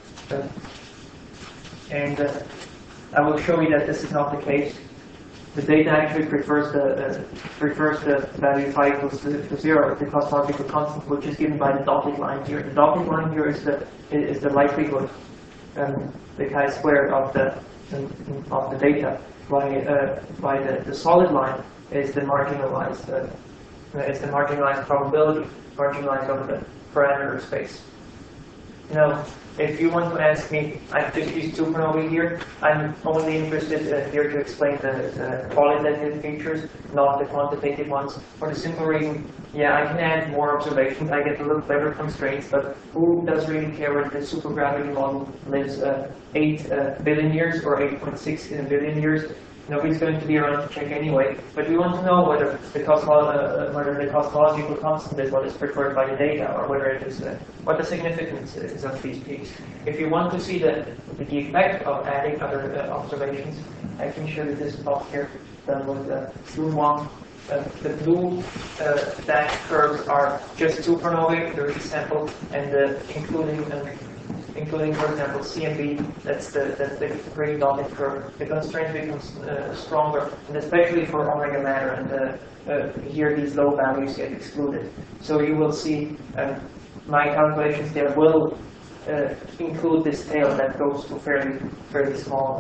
And I will show you that this is not the case. The data actually prefers the value phi equals to 0, the cosmological constant, which is given by the dotted line here. The dotted line here is the likelihood, the chi-squared of the data. By the solid line is the marginalized probability, marginalized over the parameter space. Now, if you want to ask me, I've just used supernovae here. I'm only interested here to explain the qualitative features, not the quantitative ones. For the simple reason, yeah, I can add more observations. I get a little better constraints, but who does really care whether the supergravity model lives 8 billion years or 8.6 in a billion years? Nobody's going to be around to check anyway, but we want to know whether the cosmological constant is what is preferred by the data, or whether it is what the significance is of these peaks. If you want to see the effect of adding other observations, I can show you this plot here done with Blue Wang. The blue dashed curves are just supernovae, they're sampled, and including, for example, CMB, that's the green dotted curve. The constraint becomes stronger, and especially for omega matter, and here these low values get excluded. So you will see my calculations there will include this tail that goes to fairly small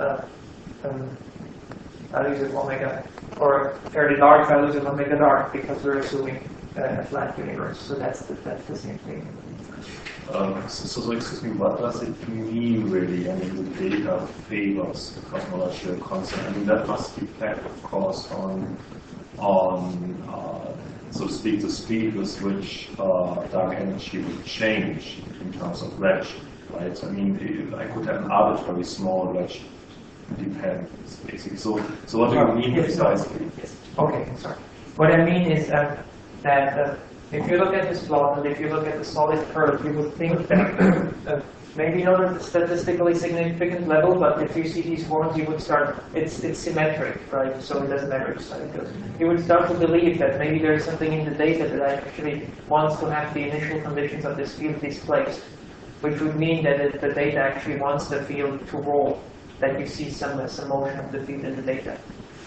values of omega, or fairly large values of omega dark, because we're assuming a flat universe. So that's the same thing. So excuse me, what does it mean really? I mean, the data favors the cosmological constant. I mean, that must depend, of course, on so to speak, the speed with which dark energy will change in terms of redshift, right? So, I mean, I could have an arbitrary small redshift. Depends, basically. So what do you mean precisely? Okay, sorry. What I mean is that if you look at this plot and if you look at the solid curve, you would think that maybe not at a statistically significant level, but if you see these horns, you would start, it's symmetric, right? So it doesn't matter which side it goes. You would start to believe that maybe there's something in the data that actually wants to have the initial conditions of this field displaced, which would mean that the data actually wants the field to roll, that you see some motion of the field in the data.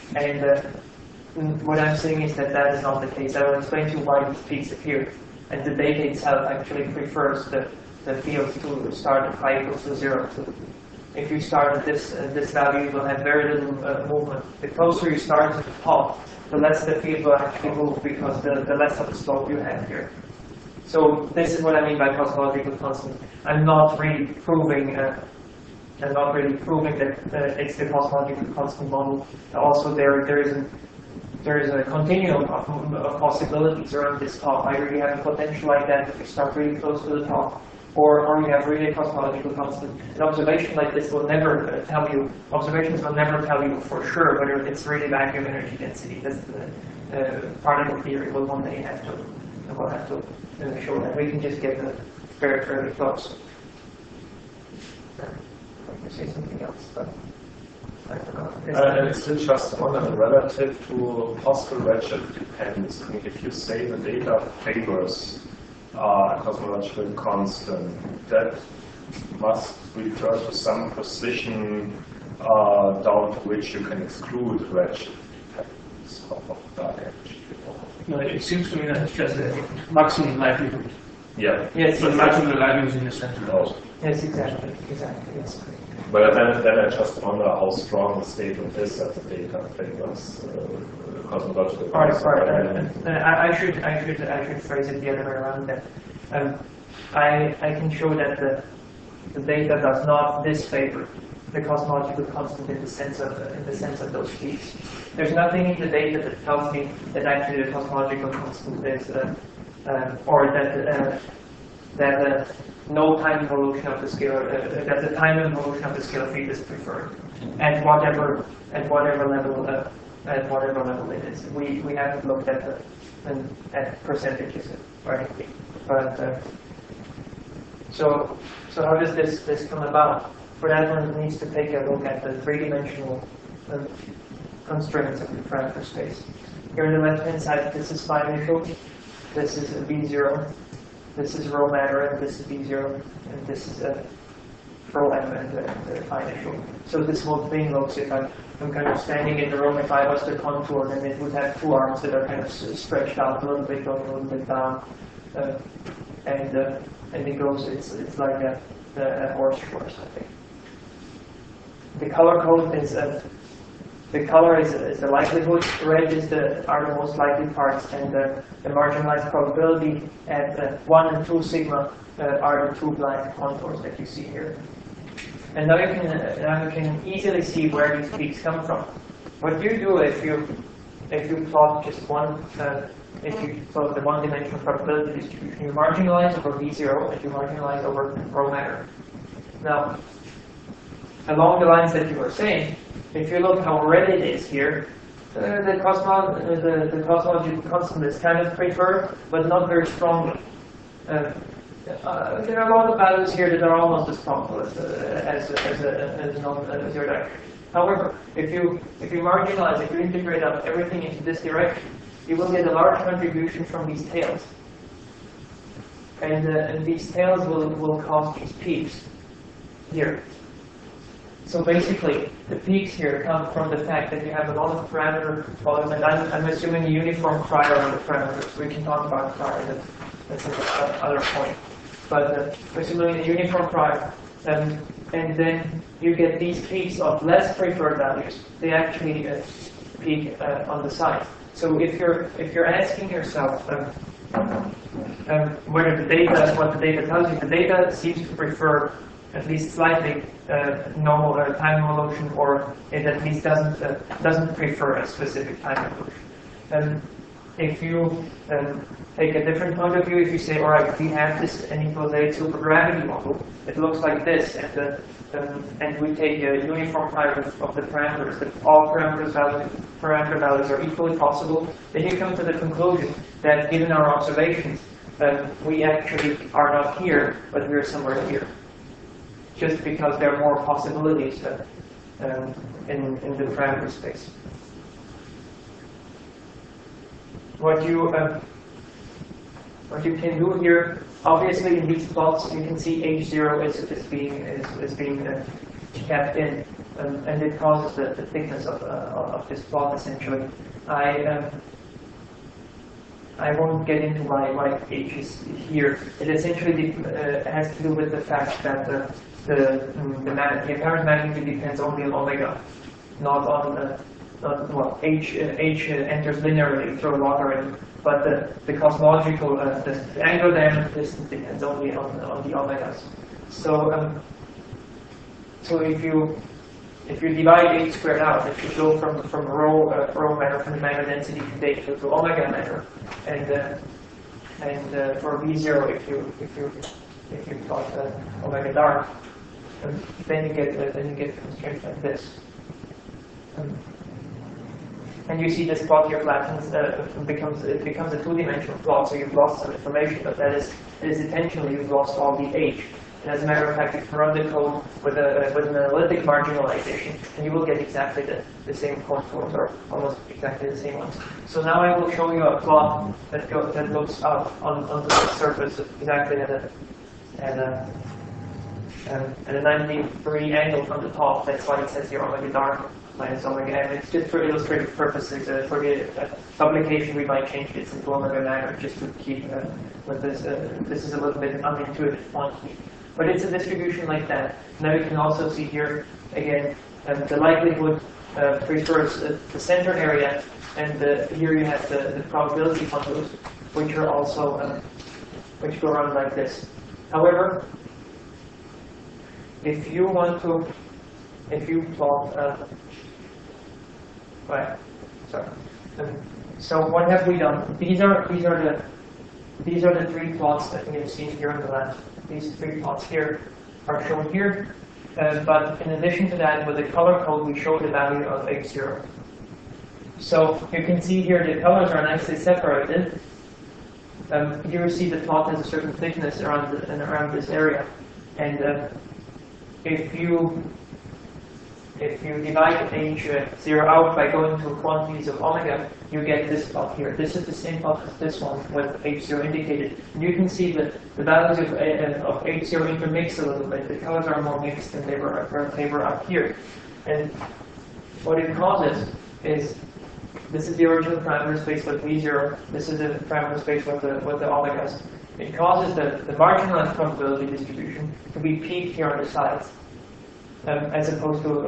And what I'm saying is that is not the case. I will explain to you why these peaks appear. And the data itself actually prefers the field to start at phi equals to 0. So if you start at this value, you will have very little movement. The closer you start to the top, the less the field will actually move, because the less of a slope you have here. So this is what I mean by cosmological constant. I'm not really proving and not really proving that it's the cosmological constant model. Also, there is a continuum of possibilities around this top. Either you have a potential like that if you start really close to the top, or you have really a cosmological constant. An observation like this will never tell you. Observations will never tell you for sure whether it's really vacuum energy density. That's the particle theory will one day have to show that. We can just get very, very close. I say something else, but I forgot. And it's still just on and relative to possible redshift dependence. I mean, if you say the data favors a cosmological constant, that must refer to some position down to which you can exclude redshift dependence of dark energy. No, it seems to me that it's just a maximum likelihood. Yeah. Yes, The maximum likelihood is in the center. No. yes, exactly. Yes. But then I just wonder how strong the statement is that the data favors cosmological All constant. right. I should phrase it the other way around. That I can show that the data does not disfavor the cosmological constant in the sense of those peaks. There's nothing in the data that tells me that actually the cosmological constant is or that no time evolution of the scale that the time evolution of the scale field is preferred at whatever level it is. We haven't looked at percentages, right? But so how does this come about? For that, one needs to take a look at the three-dimensional constraints of the parameter space. Here on the left-hand side, this is phi initial, this is V0, this is rho matter, and this is V0, and this is rho m and phi initial. So this whole thing looks, if I'm kind of standing in the room, if I was to contour, then it would have two arms that are kind of stretched out a little bit, going a little bit down, and it goes. It's like a horseshoe, I think. The color code is the color is the likelihood. Red are the most likely parts, and the marginalized probability at 1 and 2 sigma are the two blind contours that you see here. And now you can easily see where these peaks come from. What you do if you plot just one if you plot the one-dimensional probability distribution, you marginalize over V0 and you marginalize over rho matter. Now, along the lines that you were saying, if you look how red it is here, the cosmological constant is kind of preferred, but not very strongly. There are a lot of values here that are almost as strong as your direction. However, if you marginalize, if you integrate up everything into this direction, you will get a large contribution from these tails. And these tails will cause these peaks here. So basically, the peaks here come from the fact that you have a lot of parameter volume, and I'm assuming a uniform prior on the parameters. We can talk about prior, that's another point. But assuming a uniform prior, and then you get these peaks of less preferred values. They actually peak on the side. So if you're asking yourself whether the data, what the data tells you, the data seems to prefer at least slightly normal time evolution, or it at least doesn't prefer a specific time evolution. If you take a different point of view, if you say, all right, we have this n=8 supergravity model, it looks like this, and we take a uniform type of the parameters, that all parameter values are equally possible, then you come to the conclusion that given our observations, we actually are not here, but we are somewhere here. Just because there are more possibilities in the parameter space. What you can do here, obviously in these plots, you can see H0 is being kept in, and it causes the thickness of this plot essentially. I won't get into why H is here. It essentially has to do with the fact that the apparent magnitude depends only on omega, not on H enters linearly through a logarithm, but the cosmological the angular diameter distance depends only on the omegas. So So if you divide H squared out, if you go from rho matter, from the matter density today to omega matter, and for V0 if you plot omega dark, then you get constraints like this. And you see this plot here flattens, it becomes a two-dimensional plot, so you've lost some information, but that is intentionally you've lost all the H. And as a matter of fact, you can run the code with an analytic marginalization, and you will get exactly the same contours, or almost exactly the same ones. So now I will show you a plot that looks out onto the surface exactly at a 90-degree angle from the top. That's why it says here omega dark minus omega m. It's just for illustrative purposes. For the publication, we might change this into omega matter just to keep with this. This is a little bit unintuitive quantity. But it's a distribution like that. Now you can also see here, again, the likelihood prefers the center area, and here you have the probability contours, which are also, which go around like this. However, if you plot, right, sorry. So what have we done? These are the three plots that we have seen here on the left. These three plots here are shown here, but in addition to that, with the color code, we show the value of H0. So you can see here the colors are nicely separated. Here you see the plot has a certain thickness around this area, and if you divide H0 out by going to quantities of omega, you get this plot here. This is the same plot as this one with H0 indicated. And you can see that the values of H0 intermix a little bit. The colors are more mixed than they were up here. And what it causes is, this is the original parameter space with V0. This is the parameter space with the omegas. It causes the marginalized probability distribution to be peaked here on the sides. As opposed to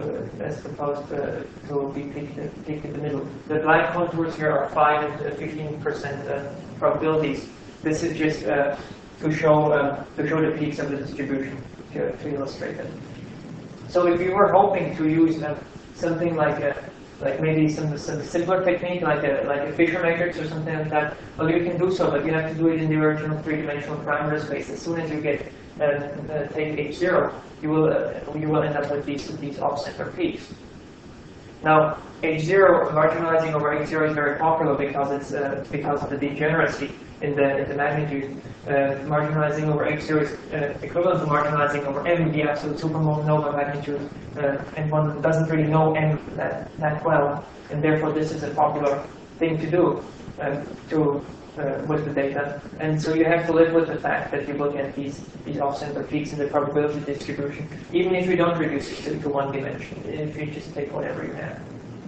be peaked in the middle. The black contours here are 5 and 15% probabilities. This is just to show the peaks of the distribution to illustrate it. So if you were hoping to use something like maybe some simpler technique like a Fisher matrix or something like that, well, you can do so, but you have to do it in the original three-dimensional parameter space. As soon as you get take H0, you will end up with these off-center peaks. Now, H0 marginalizing over H0 is very popular because it's because of the degeneracy in the magnitude. Marginalizing over H0 is equivalent to marginalizing over M, the absolute supernova magnitude, and one doesn't really know M that well, and therefore this is a popular thing to do with the data. And so you have to live with the fact that you will get these off-center peaks in the probability distribution, even if you don't reduce it to one dimension, if you just take whatever you have.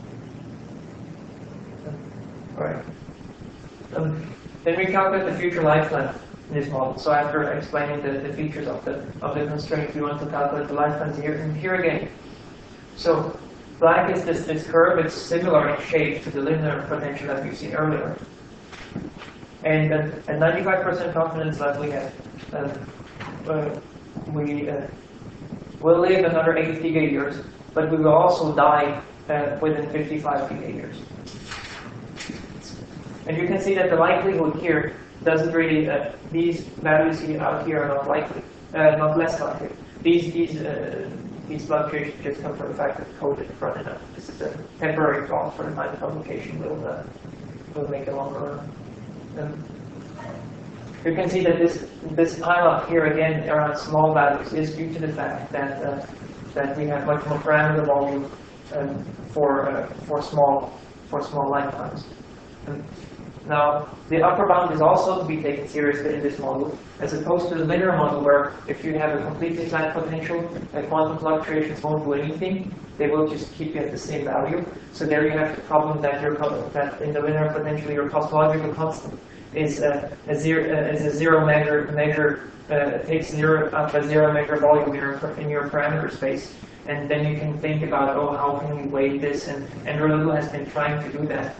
All right. Then we calculate the future lifetime in this model. So after explaining the features of the constraint, we want to calculate the lifetimes here and here again. So black is this curve. It's similar in shape to the linear potential that we've seen earlier. And at 95% confidence level, we have will live another 8 gigayears, but we will also die within 55 gigayears. And you can see that the likelihood here doesn't really, these values out here are not likely, not less likely. These fluctuations just come from the fact that the code is running out. This is a temporary plot for the time the publication will make a longer run. You can see that this pile up here again around small values is due to the fact that we have much more parameter volume for small lifetimes. Now the upper bound is also to be taken seriously in this model, as opposed to the linear model where if you have a completely flat potential, quantum fluctuations won't do anything. They will just keep you at the same value. So there you have the problem that in the linear potential your cosmological constant is a zero measure takes up a zero measure volume in your parameter space, and then you can think about, oh, how can we weigh this? And Relu has been trying to do that.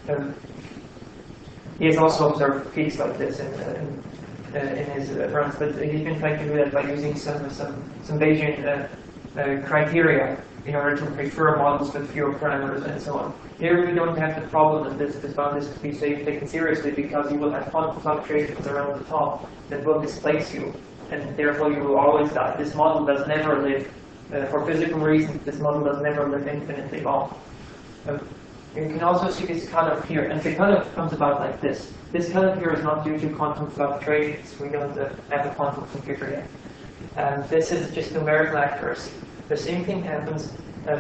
He has also observed peaks like this in his runs, but he's been trying to do that by using some Bayesian criteria in order to prefer models with fewer parameters and so on. Here we don't have the problem that this bound is to be taken seriously, because you will have quantum fluctuations around the top that will displace you, and therefore you will always die. This model does never live, for physical reasons, this model does never live infinitely long. You can also see this cutoff here, and the cutoff comes about like this. This cutoff here is not due to quantum fluctuations. We don't have a quantum computer yet. This is just numerical accuracy. The same thing happens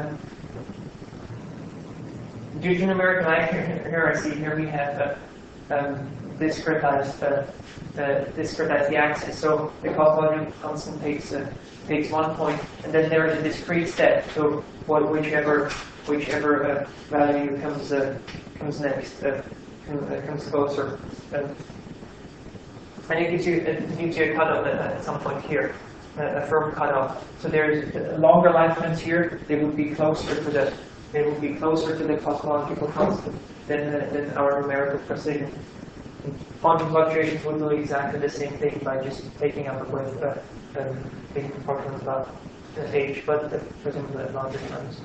due to numerical accuracy. Here we have discretized the axis. So the cosmological constant takes 1 point, and then there is a discrete step. So whichever value comes next, comes closer, and it gives you a cutoff at some point here, a firm cutoff. So there's longer lifetimes here. They would be closer to the cosmological constant than our numerical precision. Quantum fluctuations will do exactly the same thing by just taking up with taking proportions about h, but presumably at larger terms.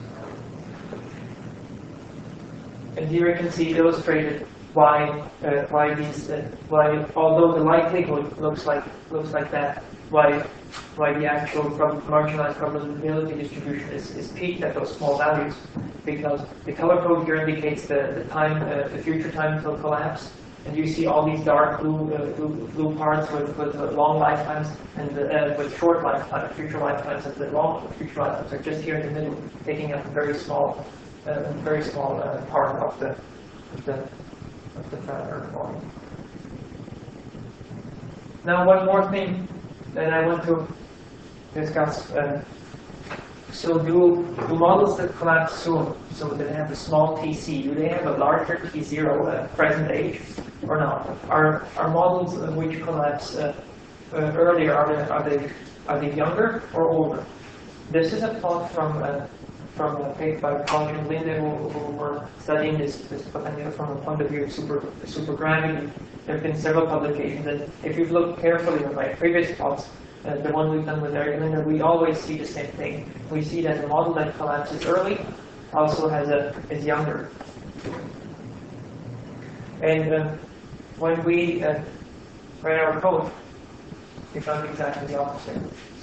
And here you can see illustrated why although the likelihood looks like that, why the actual marginalized probability distribution is peaked at those small values, because the color code here indicates the future time till collapse, and you see all these dark blue parts with long lifetimes and with short future lifetimes, and the long future lifetimes are just here in the middle, taking up a very small part of the parameter volume. Now, one more thing that I want to discuss. So do models that collapse soon, so that they have a small TC, do they have a larger T0 present age or not? Are models which collapse earlier, are they younger or older? This is a plot from a paper by College and Linde, who were studying this from a point of view of supergravity. There have been several publications, and if you've looked carefully at my previous plots, the one we've done with Eric Linde, we always see the same thing. We see that the model that collapses early also is younger. And when we ran our code, we found exactly the opposite.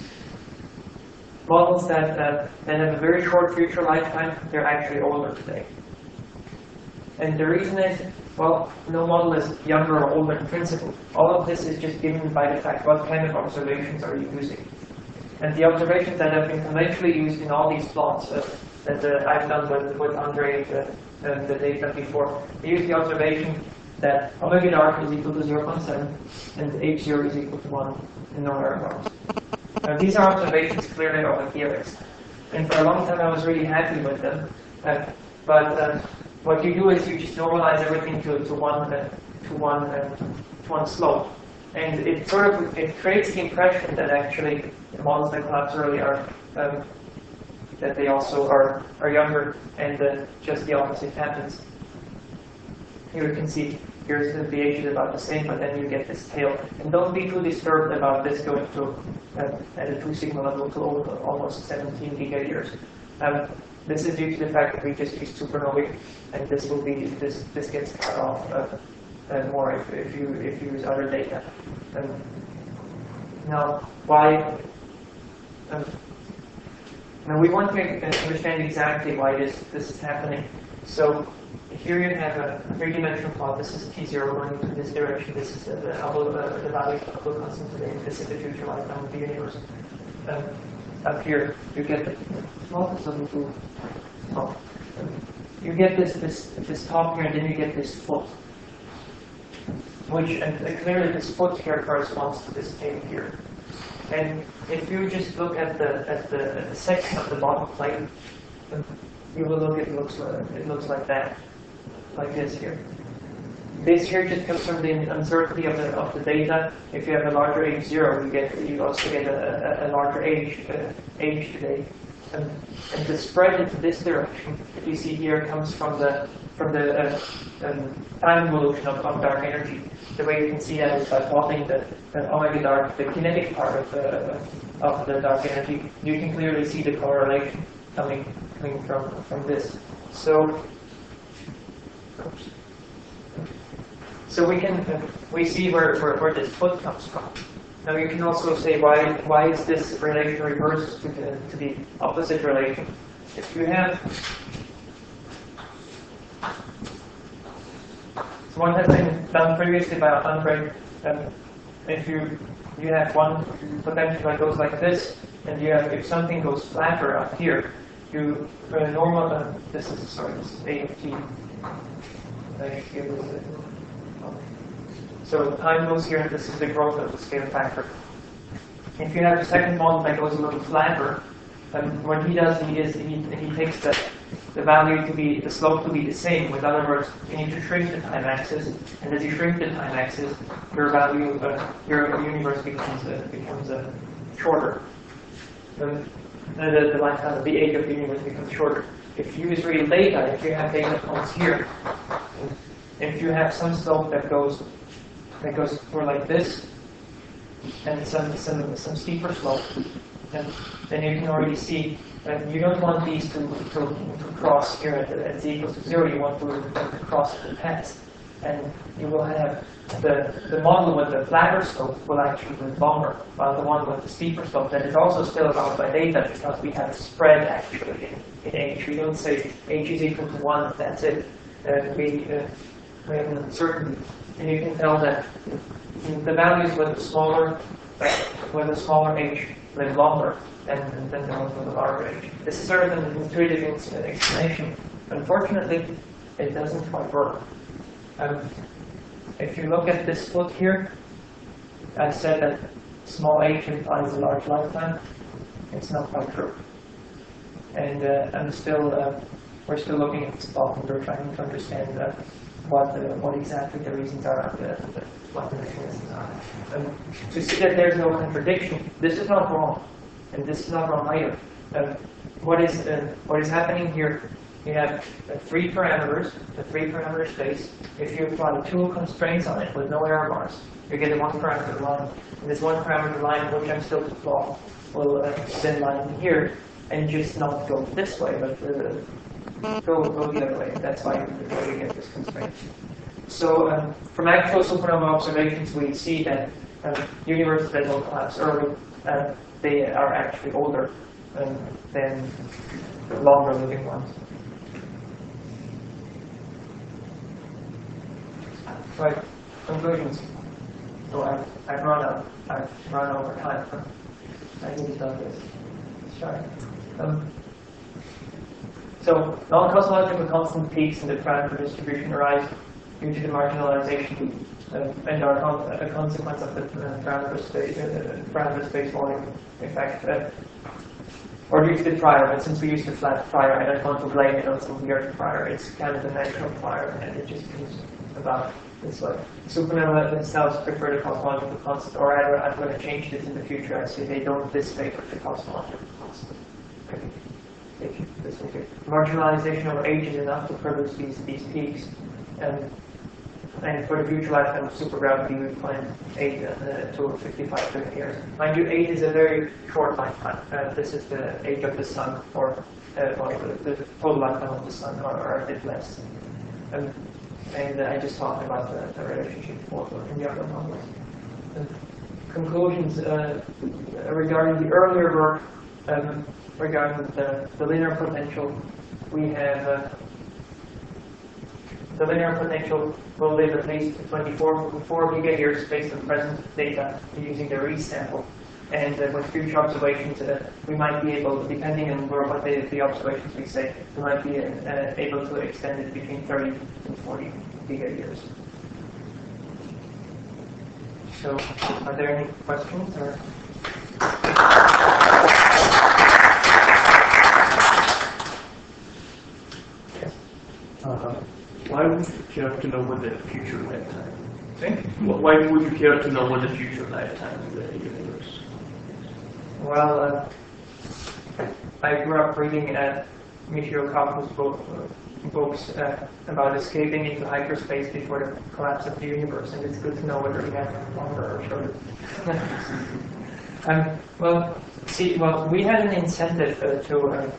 Models that have a very short future lifetime, they're actually older today. And the reason is, well, no model is younger or older in principle. All of this is just given by the fact what kind of observations are you using. And the observations that have been conventionally used in all these plots that I've done with Andre the data before, they use the observation that omega dark is equal to 0.7 and h0 is equal to 1 in no error. These are observations clearly of a helix. And for a long time I was really happy with them. But what you do is you just normalize everything to one slope. And it creates the impression that actually the models that collapse early are that they also are younger, and just the opposite happens. Here you can see here's the pH is about the same, but then you get this tail. And don't be too disturbed about this going to at a 2 sigma level to almost 17 gigayears. This is due to the fact that we just use supernovae, and this gets cut off more if you use other data. Now, why? Now we want to understand exactly why this is happening. So here you have a 3-dimensional plot. This is T0 going into this direction. This is the value of the Hubble constant today. This is the future lifetime of the universe. Up here, you get the you get this top here, and then you get this foot, which clearly this foot here corresponds to this tail here. And if you just look at the section of the bottom plate, you will look. It looks like that, like this here. This here just comes from the uncertainty of the data. If you have a larger H0, you also get a larger age today. And the spread into this direction that you see here comes from the time evolution of dark energy. The way you can see that is by plotting the omega dark, the kinetic part of the dark energy. You can clearly see the correlation coming from this. So we see where this foot comes from. Now you can also say why is this relation reversed to the opposite relation? If you have one has been done previously by Andre, if you have one potential that goes like this, and if something goes flatter up here, you normal this is A of t. So time goes here, and this is the growth of the scale factor. If you have a second model that goes a little flatter, what he does is he takes the value to be, the slope to be the same. In other words, you need to shrink the time axis, and as you shrink the time axis, your value, your universe becomes shorter. The lifetime of the age of the universe becomes shorter. If you use real data, if you have data points here, if you have some slope that goes more like this, and some steeper slope, then you can already see that you don't want these to cross here at z equals to 0. You want to cross the paths, and you will have the model with the flatter slope will actually be longer, while the one with the steeper slope that is also still bound by data because we have spread actually in h. We don't say h is equal to 1. That's it. We have an uncertainty, and you can tell that the values with the smaller h live longer than the ones with the larger h. This is sort of an intuitive explanation. Unfortunately, it doesn't quite work. If you look at this foot here, I said that small h implies a large lifetime. It's not quite true. And we're still looking at this plot, and we're trying to understand what exactly the reasons are, what the mechanisms are. To see that there's no contradiction, this is not wrong, and this is not wrong either. What is happening here? You have three parameters, the three-parameter space. If you apply two constraints on it with no error bars, you get a one-parameter line. And this one-parameter line, which I'm still to plot, will then line here and just not go this way, but go the other way. That's why you get this constraint. So from actual supernova observations, we see that universes that will collapse early, they are actually older than longer living ones. Right, conclusions. So I've run over time. I need to do this. Sorry. So non-cosmological constant peaks in the parameter distribution arise due to the marginalization and are a consequence of the parameter space volume effect. Or due to the prior, but since we used the flat prior, I don't want to blame it on some weird prior. It's kind of a natural prior, and it just moves about this way. Supernova themselves prefer the cosmological constant, or rather, I'm going to change this in the future. I say they don't disfavor the cosmological constant. Marginalization over age is enough to produce these peaks, and for the future lifetime of supergravity, we find 8 to 55 billion years. Mind you, 8 is a very short lifetime. This is the age of the sun, or the total lifetime of the sun, or a bit less. And I just talked about the relationship in the other models. Conclusions regarding the earlier work regarding the linear potential, we have the linear potential will live at least 24 gigayears based on present data using the resample. And with future observations, we might be able, depending on what the observations we say, we might be able to extend it between 30 and 40 gigayears. So, are there any questions? Or? Yes. Why would you care to know what the future lifetime? See? Why would you care to know what the future lifetime of the universe? Well, I grew up reading Michio Kaku's books about escaping into hyperspace before the collapse of the universe, and it's good to know whether we have longer or shorter. Well, we had an incentive to.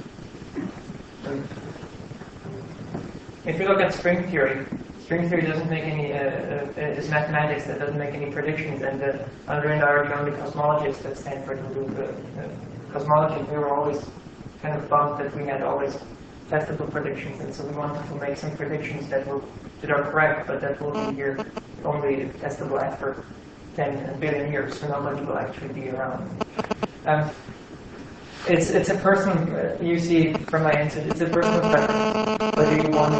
If you look at string theory doesn't make any. It's mathematics that doesn't make any predictions, and André and I are the only cosmologists at Stanford who do cosmology. We were always kind of bummed that we had always testable predictions, and so we wanted to make some predictions that are correct, but that will be here only testable after 10 billion years, so nobody will actually be around. It's a personal. You see from my answer, it's a personal preference. Whether you want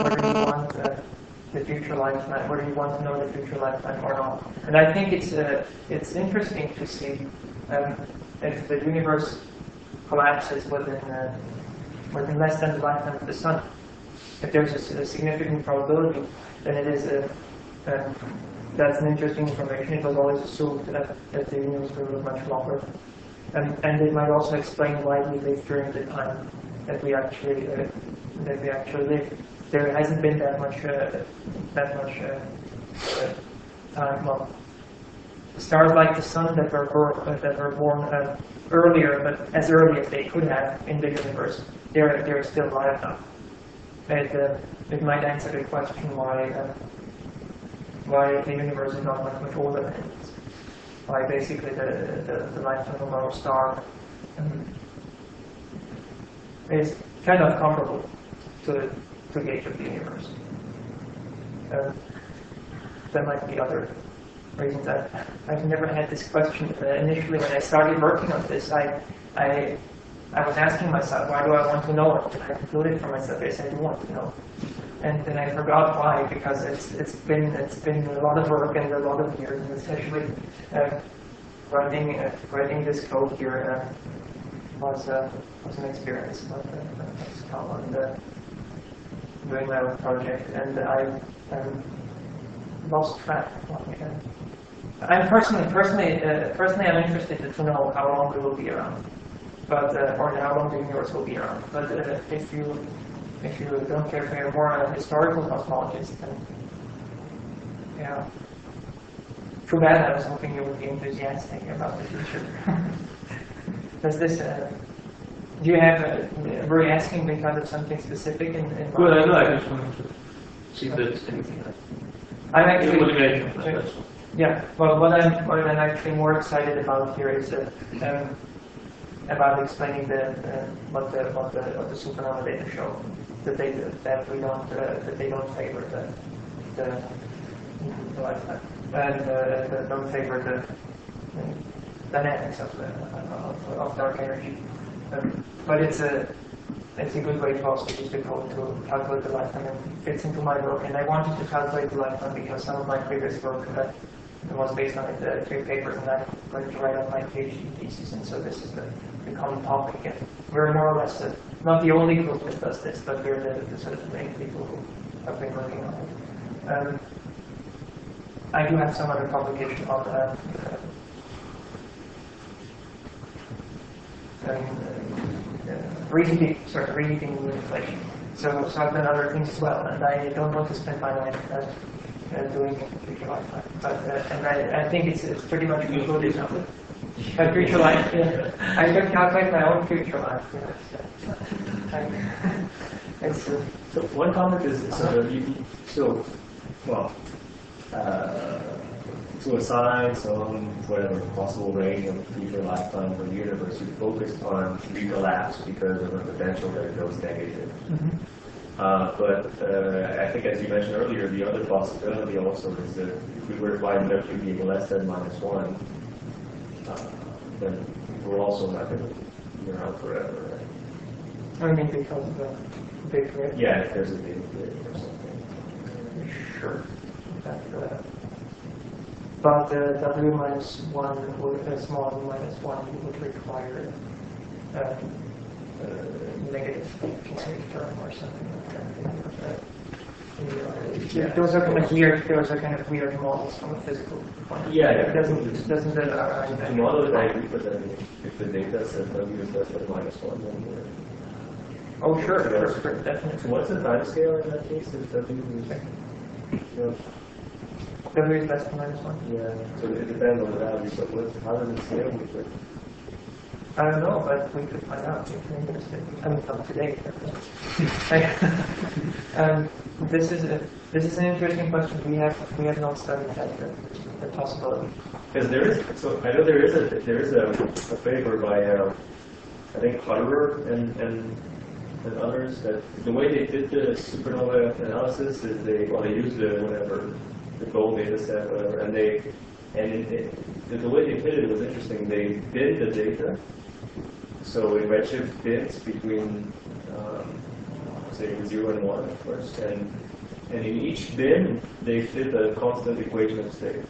the future lifetime, whether you want to know the future lifetime or not. And I think it's interesting to see if the universe collapses within less than the lifetime of the sun. If there's a significant probability, then it is that's an interesting information. It was always assumed that the universe will live much longer, and it might also explain why we live during the time that we actually live. There hasn't been that much time. Well, stars like the sun that were born earlier, but as early as they could have in the universe, they're still alive now. It might answer the question why the universe is not much older than it is. Why basically the lifetime of our star is kind of comparable to the age of the universe. There might be other reasons. I've never had this question. Initially, when I started working on this, I was asking myself, why do I want to know it? I concluded for myself, yes, I do want to know. And then I forgot why, because it's been a lot of work and a lot of years, and especially writing this code here was an experience. Doing my own project, and I lost track. I'm personally, I'm interested to know how long we will be around, but or how long the universe will be around. But if you don't care if you're more a historical cosmologist, then yeah. Too bad. I was hoping you would be enthusiastic about the future. Does this? Do you have? Were you asking because of something specific in Well, I know. I just wanted to see if there's anything else. I'm actually. Motivation. Yeah. Well, what I'm actually more excited about here is about explaining what the supernova data show. That they don't favor the lifetime and don't favor the dynamics of dark energy. But it's a good way to also use the code to calculate the lifetime, and it fits into my work. And I wanted to calculate the lifetime because some of my previous work was based on 3 papers, and I'm going to write up my PhD thesis, and so this is the common topic. And we're more or less not the only group that does this, but we're the sort of main people who have been working on it. I do have some other publication on reading new inflation. So I've done other things as well, and I don't want to spend my life doing future lifetime. But and I think it's pretty much concluded now. Future life. Yeah. I can calculate my own future life. Yeah. So one comment is to assign some whatever possible range of future lifetime for the universe, you focused on recollapse because of the potential that it goes negative. Mm-hmm. But I think, as you mentioned earlier, the other possibility also is that if we were to find W being less than -1, then we're also not going to be around forever, right? I mean, because of the big rip. Yeah, if there's a big rip or something. Sure. But W minus 1 would, small w minus 1 would require negative considered term or something like that. Those are kind of weird. Those are kind of weird models from a physical point. of view. Yeah, yeah. It doesn't To model it, I agree, but then if the data set W is less than -1, then Oh, sure, definitely. so what's the time scale in that case? If W is, W is less than -1. yeah, so it depends on the value, but how does it scale with it? I don't know, but we could find out if you're interested. I mean, not today. This is an interesting question. We have not studied that the possibility. Because there is, so I know there is a paper by I think Harder and others that the way they did the supernova analysis is they used the gold data set, whatever, and the way they did it was interesting. They bin the data, so in redshift bins between say 0 and 1 at first, and in each bin they fit a constant equation of state.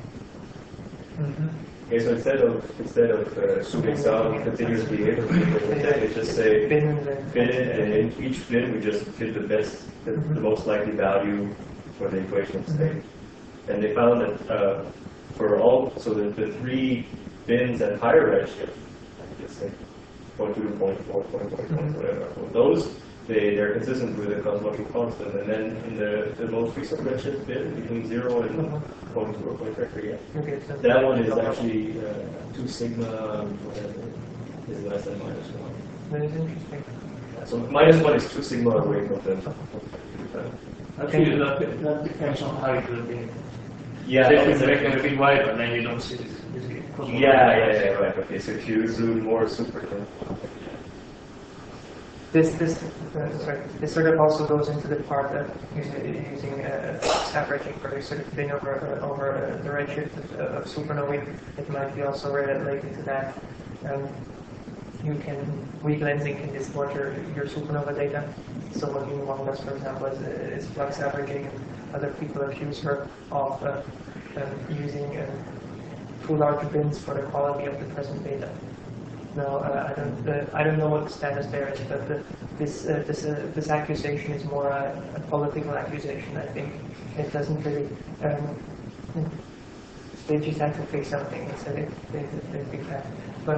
Okay, so instead of assuming some continuous behavior, they just say bin it, and in each bin we just fit the most likely value for the equation of state. And they found that for all, so the 3 bins at higher redshift, let's say 0.2 to 0.4, 0.1, whatever, those they're consistent with the cosmological constant, and then in the most recent redshift bin between 0 and 0.2 or 0.3, yeah. Okay, so That one is actually 2 sigma, whatever, is less than -1. that is interesting. So -1 is 2 sigma away from the. Actually, that depends on how you do it. Yeah, If you make it a bit wider, then you don't see this. yeah, right. Okay, so if you zoom more super. This sort of also goes into the part that using averaging for sort of bin over the redshift of supernovae. It might be also related to that. You can weak lensing can distort your supernova data. So what Ying-Wang does, for example, is flux averaging. Other people accuse her of using too large bins for the quality of the present data. No, I don't know what the status there is, but this accusation is more a political accusation. I think it doesn't really. They just have to fix something, so they fix that. But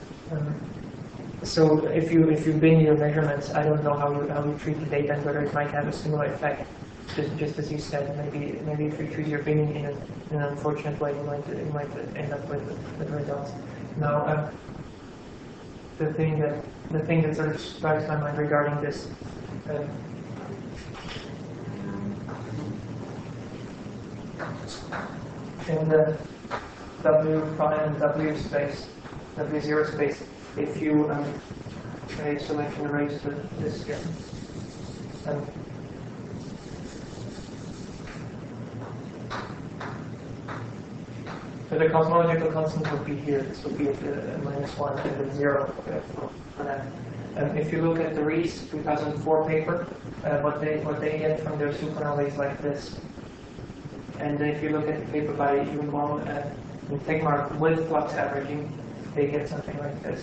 so if you bin your measurements, I don't know how you treat the data and whether it might have a similar effect. Just as you said, maybe if you treat your binning in an unfortunate way, you might end up with results. Now. The thing that sort of strikes my mind regarding this in the W prime W space, W0 space, if you so I can erase this here. So the cosmological constant would be here. This would be at -1 and then 0 for that. If you look at the Rees 2004 paper, what they get from their supernova is like this. And if you look at the paper by Ying-Wang and Tegmark with flux averaging, they get something like this.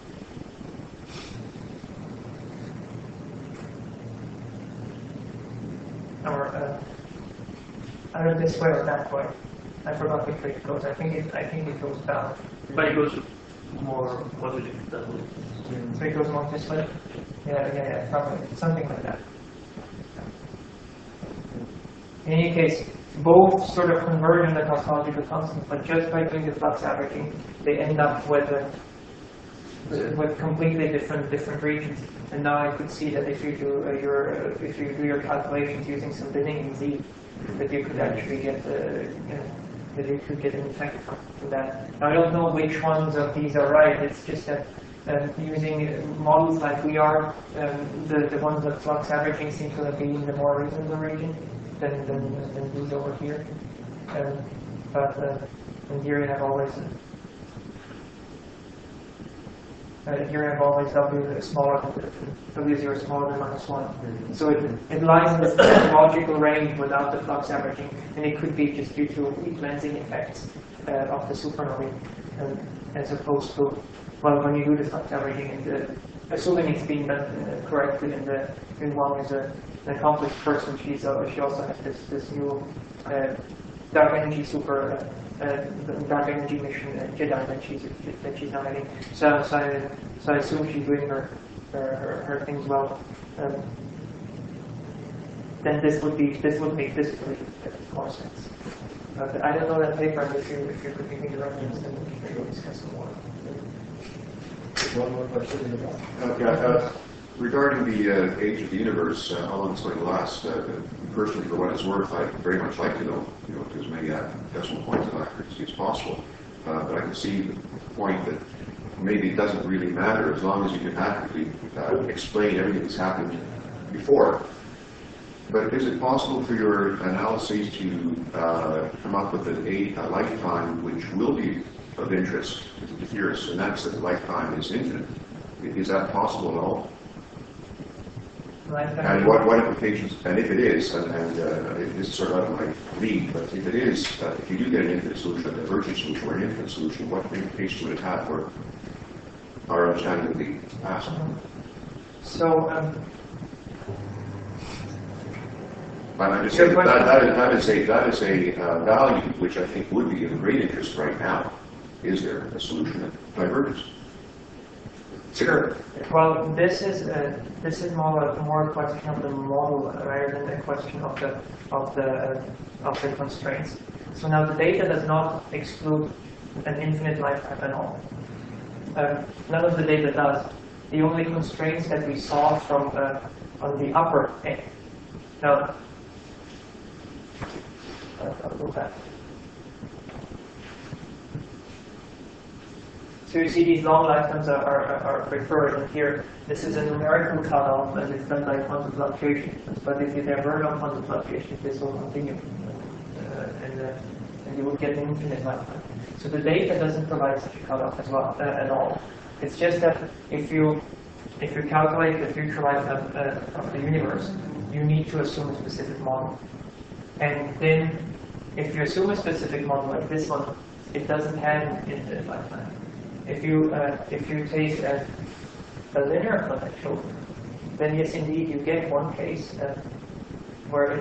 Or either this way or that way. I forgot which way it goes. I think it goes down. But it goes more positive that way. So it goes more this way? Yeah, probably. Something like that. In any case, both sort of converge on the cosmological constant, but just by doing the flux averaging, they end up with completely different regions. And now I could see that if you do your calculations using some binning in Z, that you could actually get that you could get an effect from that. Now, I don't know which ones of these are right. It's just that using models like we are, the ones that flux averaging seem to be in the more reasonable region than these over here. But and here you have always W smaller than W0 smaller than -1. So it lies in the logical range without the flux averaging, and it could be just due to weak lensing effects of the supernovae, as opposed to, well, when you do the flux averaging, assuming it's being done correctly, and the Ying-Wang an accomplished person. She also has this new dark energy dark energy mission Jedi that she's now having. So I assume she's doing her things well. Then this would make physically more sense. But I don't know that paper, and if you're looking at the reference, then we can discuss some more. One more question in the back. Regarding the age of the universe, how long it's going to last, personally, for what it's worth, I'd very much like to know, to as many decimal points of accuracy as possible. But I can see the point that maybe it doesn't really matter as long as you can accurately explain everything that's happened before. But is it possible for your analyses to come up with a lifetime which will be of interest to the theorists, and that's that the lifetime is infinite? Is that possible at all? And what implications, and if it is, and this is sort of out of my league, but if it is, if you do get an infinite solution, a divergent solution, or an infinite solution, what implications would it have for our understanding of the past? So, but I'm just saying that is a value which I think would be of great interest right now. Is there a solution that diverges? Sure. Well, this is more a question of the model rather than a question of the constraints. So now the data does not exclude an infinite lifetime at all. None of the data does. The only constraints that we saw from on the upper end. Now, I'll go back. So you see these long lifetimes are preferred, and here this is a numerical cutoff, and it's done by quantum fluctuations. But if you divert on quantum fluctuations, this will continue, and you will get an infinite lifetime. So the data doesn't provide such a cutoff as well at all. It's just that if you calculate the future lifetime of the universe, you need to assume a specific model, and then if you assume a specific model like this one, it doesn't have an infinite lifetime. If you take a linear potential, then yes, indeed, you get one case where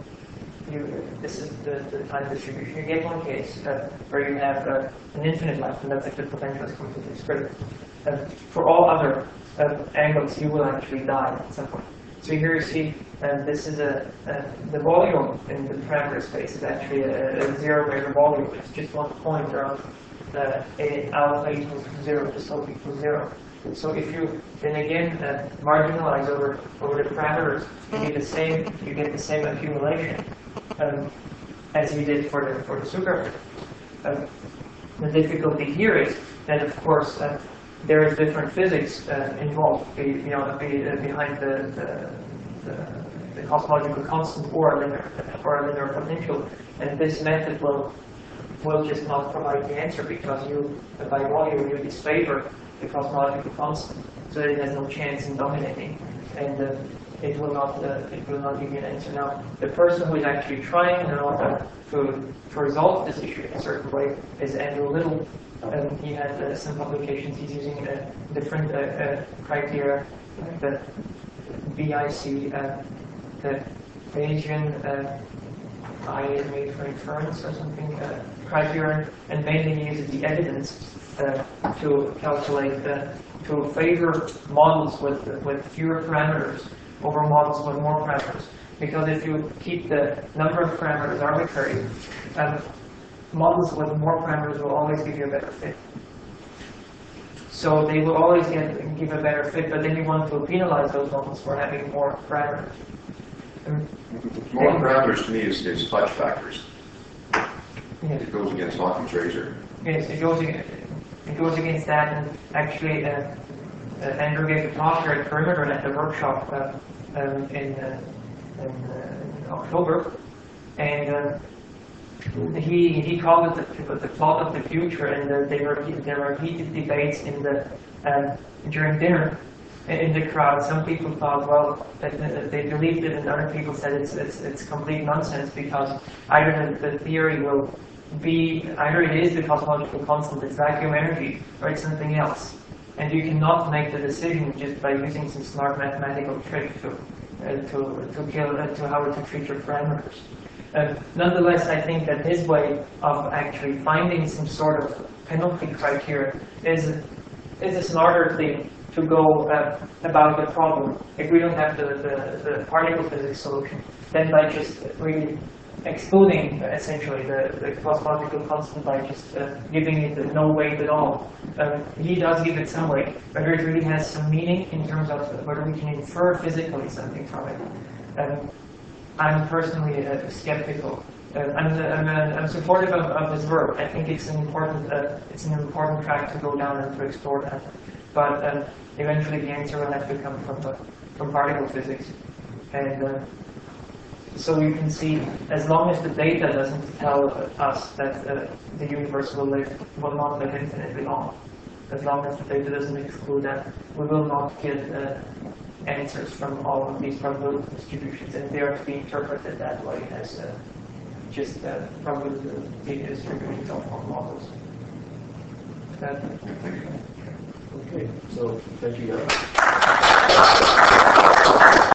this is the time distribution. You get one case where you have an infinite life, and that's like the potential is completely straight. For all other angles, you will actually die at some point. So here you see, this is the volume in the parameter space is actually a zero-measure volume. It's just one point around alpha equals 0, just slope equals 0. So if you then again marginalize over the parameters, you get the same accumulation as you did for the super. The difficulty here is that, of course, there is different physics involved, behind the cosmological constant or a linear potential, and this method will just not provide the answer because by volume, you disfavor the cosmological constant, so that it has no chance in dominating, and it will not give you an answer. Now, the person who is actually trying to resolve this issue in a certain way is Andrew Little. He had some publications. He's using different criteria, like the BIC, the Bayesian I made for inference or something criterion, and mainly he uses the evidence to calculate, to favor models with fewer parameters over models with more parameters. Because if you keep the number of parameters arbitrary, models with more parameters will always give you a better fit. So they will always give a better fit, but then you want to penalize those models for having more parameters. More parameters to me is fudge factors. Yes. It goes against Hawking's razor. Yes, it goes against that, and actually Andrew gave a talk here at Perimeter at the workshop in October, and he called it the plot of the future, and there were heated debates during dinner in the crowd. Some people thought, well, that they believed it, and other people said it's complete nonsense because either the theory will be, either it is the cosmological constant, it's vacuum energy, or it's something else. And you cannot make the decision just by using some smart mathematical trick to how to treat your parameters. Nonetheless, I think that his way of actually finding some sort of penalty criteria is a smarter thing to go about the problem. If we don't have the particle physics solution, then by just really excluding essentially the cosmological constant by just giving it no weight at all. He does give it some weight, but it really has some meaning in terms of whether we can infer physically something from it. I'm personally skeptical. I'm supportive of his work. I think it's an important track to go down and to explore that. But eventually the answer will have to come from particle physics. And so you can see, as long as the data doesn't tell us that the universe will not live infinitely long, as long as the data doesn't exclude that, we will not get answers from all of these probability distributions, and they are to be interpreted that way as just probability distributions of models. Okay, so thank you, Jan.